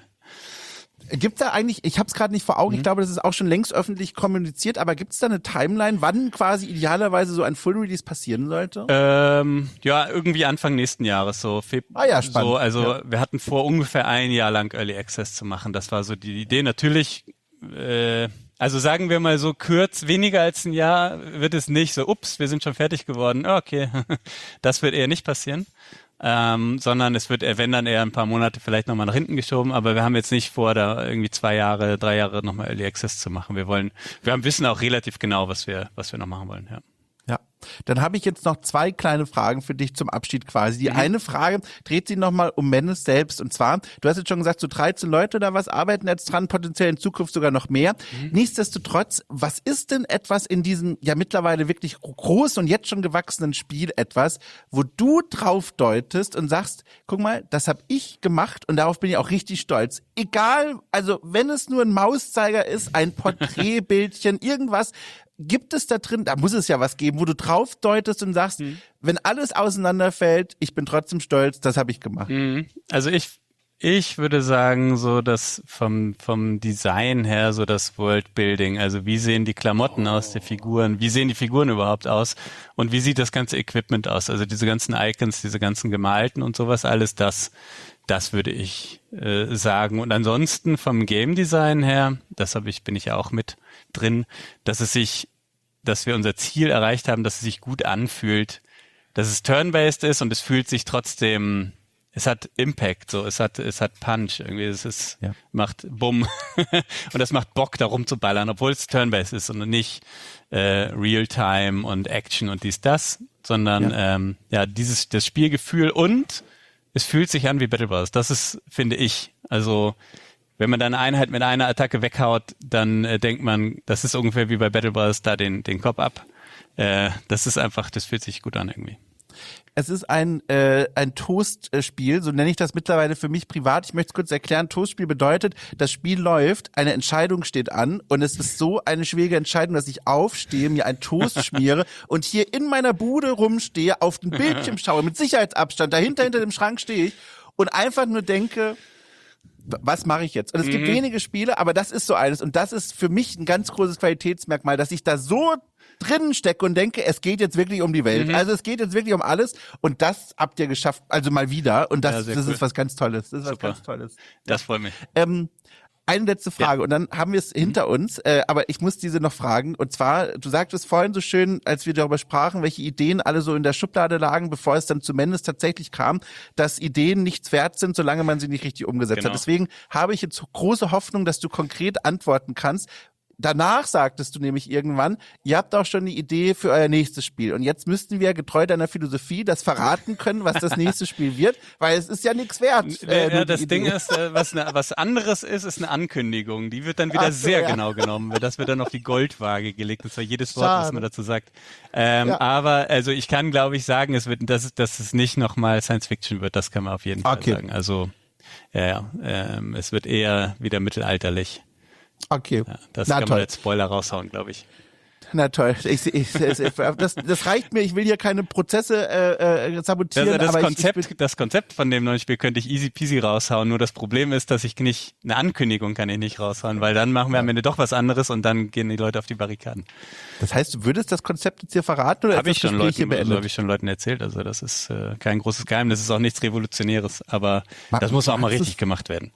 Gibt's da eigentlich, ich habe es gerade nicht vor Augen, mhm. ich glaube, das ist auch schon längst öffentlich kommuniziert, aber gibt's da eine Timeline, wann quasi idealerweise so ein Full Release passieren sollte? Ähm, ja, irgendwie Anfang nächsten Jahres, so Februar. Ah ja, spannend. So, also ja. wir hatten vor, ungefähr ein Jahr lang Early Access zu machen. Das war so die Idee. Natürlich, äh, also sagen wir mal so kurz, weniger als ein Jahr wird es nicht. So, ups, wir sind schon fertig geworden. Okay, das wird eher nicht passieren. Ähm, sondern es wird, wenn dann eher ein paar Monate vielleicht nochmal nach hinten geschoben, aber wir haben jetzt nicht vor, da irgendwie zwei Jahre, drei Jahre nochmal Early Access zu machen. Wir wollen, wir haben wissen auch relativ genau, was wir, was wir noch machen wollen, ja. Ja, dann habe ich jetzt noch zwei kleine Fragen für dich zum Abschied quasi. Die mhm. eine Frage dreht sich nochmal um Menace selbst und zwar, du hast jetzt schon gesagt, so dreizehn Leute oder was arbeiten jetzt dran, potenziell in Zukunft sogar noch mehr. Mhm. Nichtsdestotrotz, was ist denn etwas in diesem ja mittlerweile wirklich groß und jetzt schon gewachsenen Spiel etwas, wo du drauf deutest und sagst, guck mal, das habe ich gemacht und darauf bin ich auch richtig stolz. Egal, also wenn es nur ein Mauszeiger ist, ein Porträtbildchen, irgendwas, gibt es da drin, da muss es ja was geben, wo du drauf deutest und sagst, mhm. wenn alles auseinanderfällt, ich bin trotzdem stolz, das habe ich gemacht. Mhm. Also ich Ich würde sagen, so das vom, vom Design her, so das Worldbuilding. Also wie sehen die Klamotten aus der Figuren? Wie sehen die Figuren überhaupt aus? Und wie sieht das ganze Equipment aus? Also diese ganzen Icons, diese ganzen Gemalten und sowas, alles das, das würde ich äh, sagen. Und ansonsten vom Game Design her, das habe ich, bin ich ja auch mit drin, dass es sich, dass wir unser Ziel erreicht haben, dass es sich gut anfühlt, dass es turn-based ist und es fühlt sich trotzdem, es hat Impact, so, es hat, es hat Punch, irgendwie, es ist, ja. macht Bumm. Und das macht Bock, da rumzuballern, obwohl es turn-based ist und nicht äh, Real-Time und Action und dies, das, sondern, ja, ähm, ja dieses, das Spielgefühl und es fühlt sich an wie Battle Bros. Das ist, finde ich, also, wenn man dann eine Einheit mit einer Attacke weghaut, dann äh, denkt man, das ist ungefähr wie bei Battle Bros. Da den, den Kopf ab. Äh, das ist einfach, das fühlt sich gut an irgendwie. Es ist ein äh, ein Toastspiel, so nenne ich das mittlerweile für mich privat. Ich möchte es kurz erklären. Toastspiel bedeutet, das Spiel läuft, eine Entscheidung steht an und es ist so eine schwierige Entscheidung, dass ich aufstehe, mir einen Toast schmiere und hier in meiner Bude rumstehe, auf den Bildschirm schaue, mit Sicherheitsabstand, dahinter, hinter dem Schrank stehe ich und einfach nur denke, was mache ich jetzt? Und es mhm. gibt wenige Spiele, aber das ist so eines und das ist für mich ein ganz großes Qualitätsmerkmal, dass ich da so drinnen stecke und denke, es geht jetzt wirklich um die Welt. Mhm. Also es geht jetzt wirklich um alles und das habt ihr geschafft, also mal wieder und das, ja, das cool. ist was ganz Tolles. Das ist Super. was ganz Tolles. Das freut mich. Ähm, eine letzte Frage ja. und dann haben wir es hinter mhm. uns, äh, aber ich muss diese noch fragen und zwar, du sagtest vorhin so schön, als wir darüber sprachen, welche Ideen alle so in der Schublade lagen, bevor es dann zumindest tatsächlich kam, dass Ideen nichts wert sind, solange man sie nicht richtig umgesetzt genau. hat. Deswegen habe ich jetzt große Hoffnung, dass du konkret antworten kannst. Danach sagtest du nämlich irgendwann, ihr habt auch schon eine Idee für euer nächstes Spiel. Und jetzt müssten wir getreu deiner Philosophie das verraten können, was das nächste Spiel wird, weil es ist ja nichts wert. Äh, ja, das Idee. Ding ist, äh, was, ne, was anderes ist, ist eine Ankündigung. Die wird dann wieder so, sehr ja. genau genommen. Das wird dann auf die Goldwaage gelegt. Das war jedes Wort, Schade. was man dazu sagt. Ähm, ja. Aber also ich kann, glaube ich, sagen, es wird, dass, dass es nicht nochmal Science Fiction wird. Das kann man auf jeden Fall okay. sagen. Also ja, ja ähm, es wird eher wieder mittelalterlich. Okay. Ja, das Na, kann toll. man als Spoiler raushauen, glaube ich. Na toll, ich, ich, das, das reicht mir. Ich will hier keine Prozesse äh, sabotieren. Das, das, aber Konzept, ich, ich das Konzept von dem neuen Spiel könnte ich easy peasy raushauen. Nur das Problem ist, dass ich nicht, eine Ankündigung kann ich nicht raushauen, weil dann machen wir am Ende doch was anderes und dann gehen die Leute auf die Barrikaden. Das heißt, du würdest das Konzept jetzt hier verraten oder habe ich schon Leuten, beendet? Also habe ich schon Leuten erzählt. Also das ist äh, kein großes Geheimnis, das ist auch nichts Revolutionäres, aber Mag, das muss auch mal richtig gemacht werden.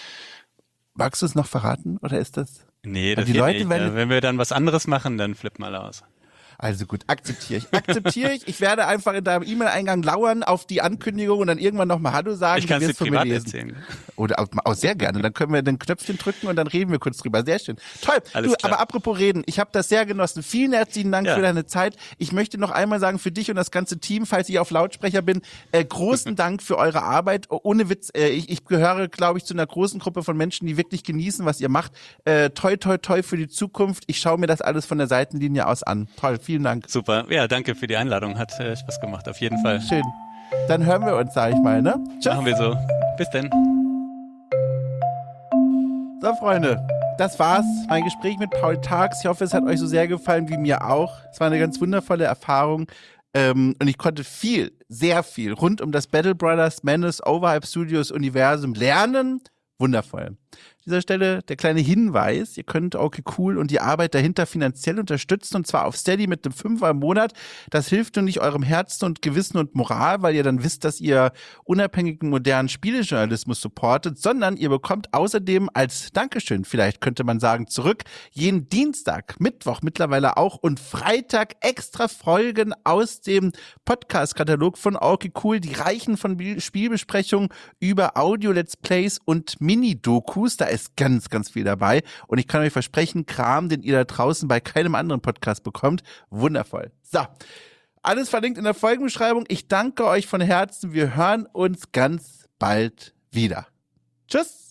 Magst du es noch verraten oder ist das? Nee, das die geht Leute, nicht. Wenn, wenn wir dann was anderes machen, dann flippen alle aus. Also gut, akzeptiere ich. Akzeptiere ich. Ich werde einfach in deinem E-Mail-Eingang lauern auf die Ankündigung und dann irgendwann nochmal Hallo sagen. Ich kann es dir privat erzählen. Oder auch, auch sehr gerne. Dann können wir den Knöpfchen drücken und dann reden wir kurz drüber. Sehr schön. Toll. Alles du, klar. Aber apropos reden, ich habe das sehr genossen. Vielen herzlichen Dank ja. für deine Zeit. Ich möchte noch einmal sagen, für dich und das ganze Team, falls ich auf Lautsprecher bin, äh, großen Dank für eure Arbeit. Ohne Witz, äh, ich, ich gehöre, glaube ich, zu einer großen Gruppe von Menschen, die wirklich genießen, was ihr macht. Äh, toi, toi, toi für die Zukunft. Ich schaue mir das alles von der Seitenlinie aus an. Toll, vielen Dank. Super. Ja, danke für die Einladung. Hat äh, Spaß gemacht, auf jeden Fall. Schön. Dann hören wir uns, sag ich mal, ne? Tschüss. Machen wir so. Bis denn. So, Freunde, das war's. Mein Gespräch mit Paul Thags. Ich hoffe, es hat euch so sehr gefallen wie mir auch. Es war eine ganz wundervolle Erfahrung. Ähm, und ich konnte viel, sehr viel rund um das Battle Brothers Menace Overhype Studios Universum lernen. Wundervoll. An dieser Stelle der kleine Hinweis, ihr könnt okay cool und die Arbeit dahinter finanziell unterstützen und zwar auf Steady mit einem Fünfer im Monat. Das hilft nur nicht eurem Herzen und Gewissen und Moral, weil ihr dann wisst, dass ihr unabhängigen modernen Spielejournalismus supportet, sondern ihr bekommt außerdem als Dankeschön, vielleicht könnte man sagen, zurück, jeden Dienstag, Mittwoch mittlerweile auch und Freitag extra Folgen aus dem Podcast-Katalog von okay cool, die reichen von Spielbesprechungen über Audio-Let's Plays und Mini-Dokus. Da ist ganz, ganz viel dabei. Und ich kann euch versprechen, Kram, den ihr da draußen bei keinem anderen Podcast bekommt. Wundervoll. So, alles verlinkt in der Folgenbeschreibung. Ich danke euch von Herzen. Wir hören uns ganz bald wieder. Tschüss.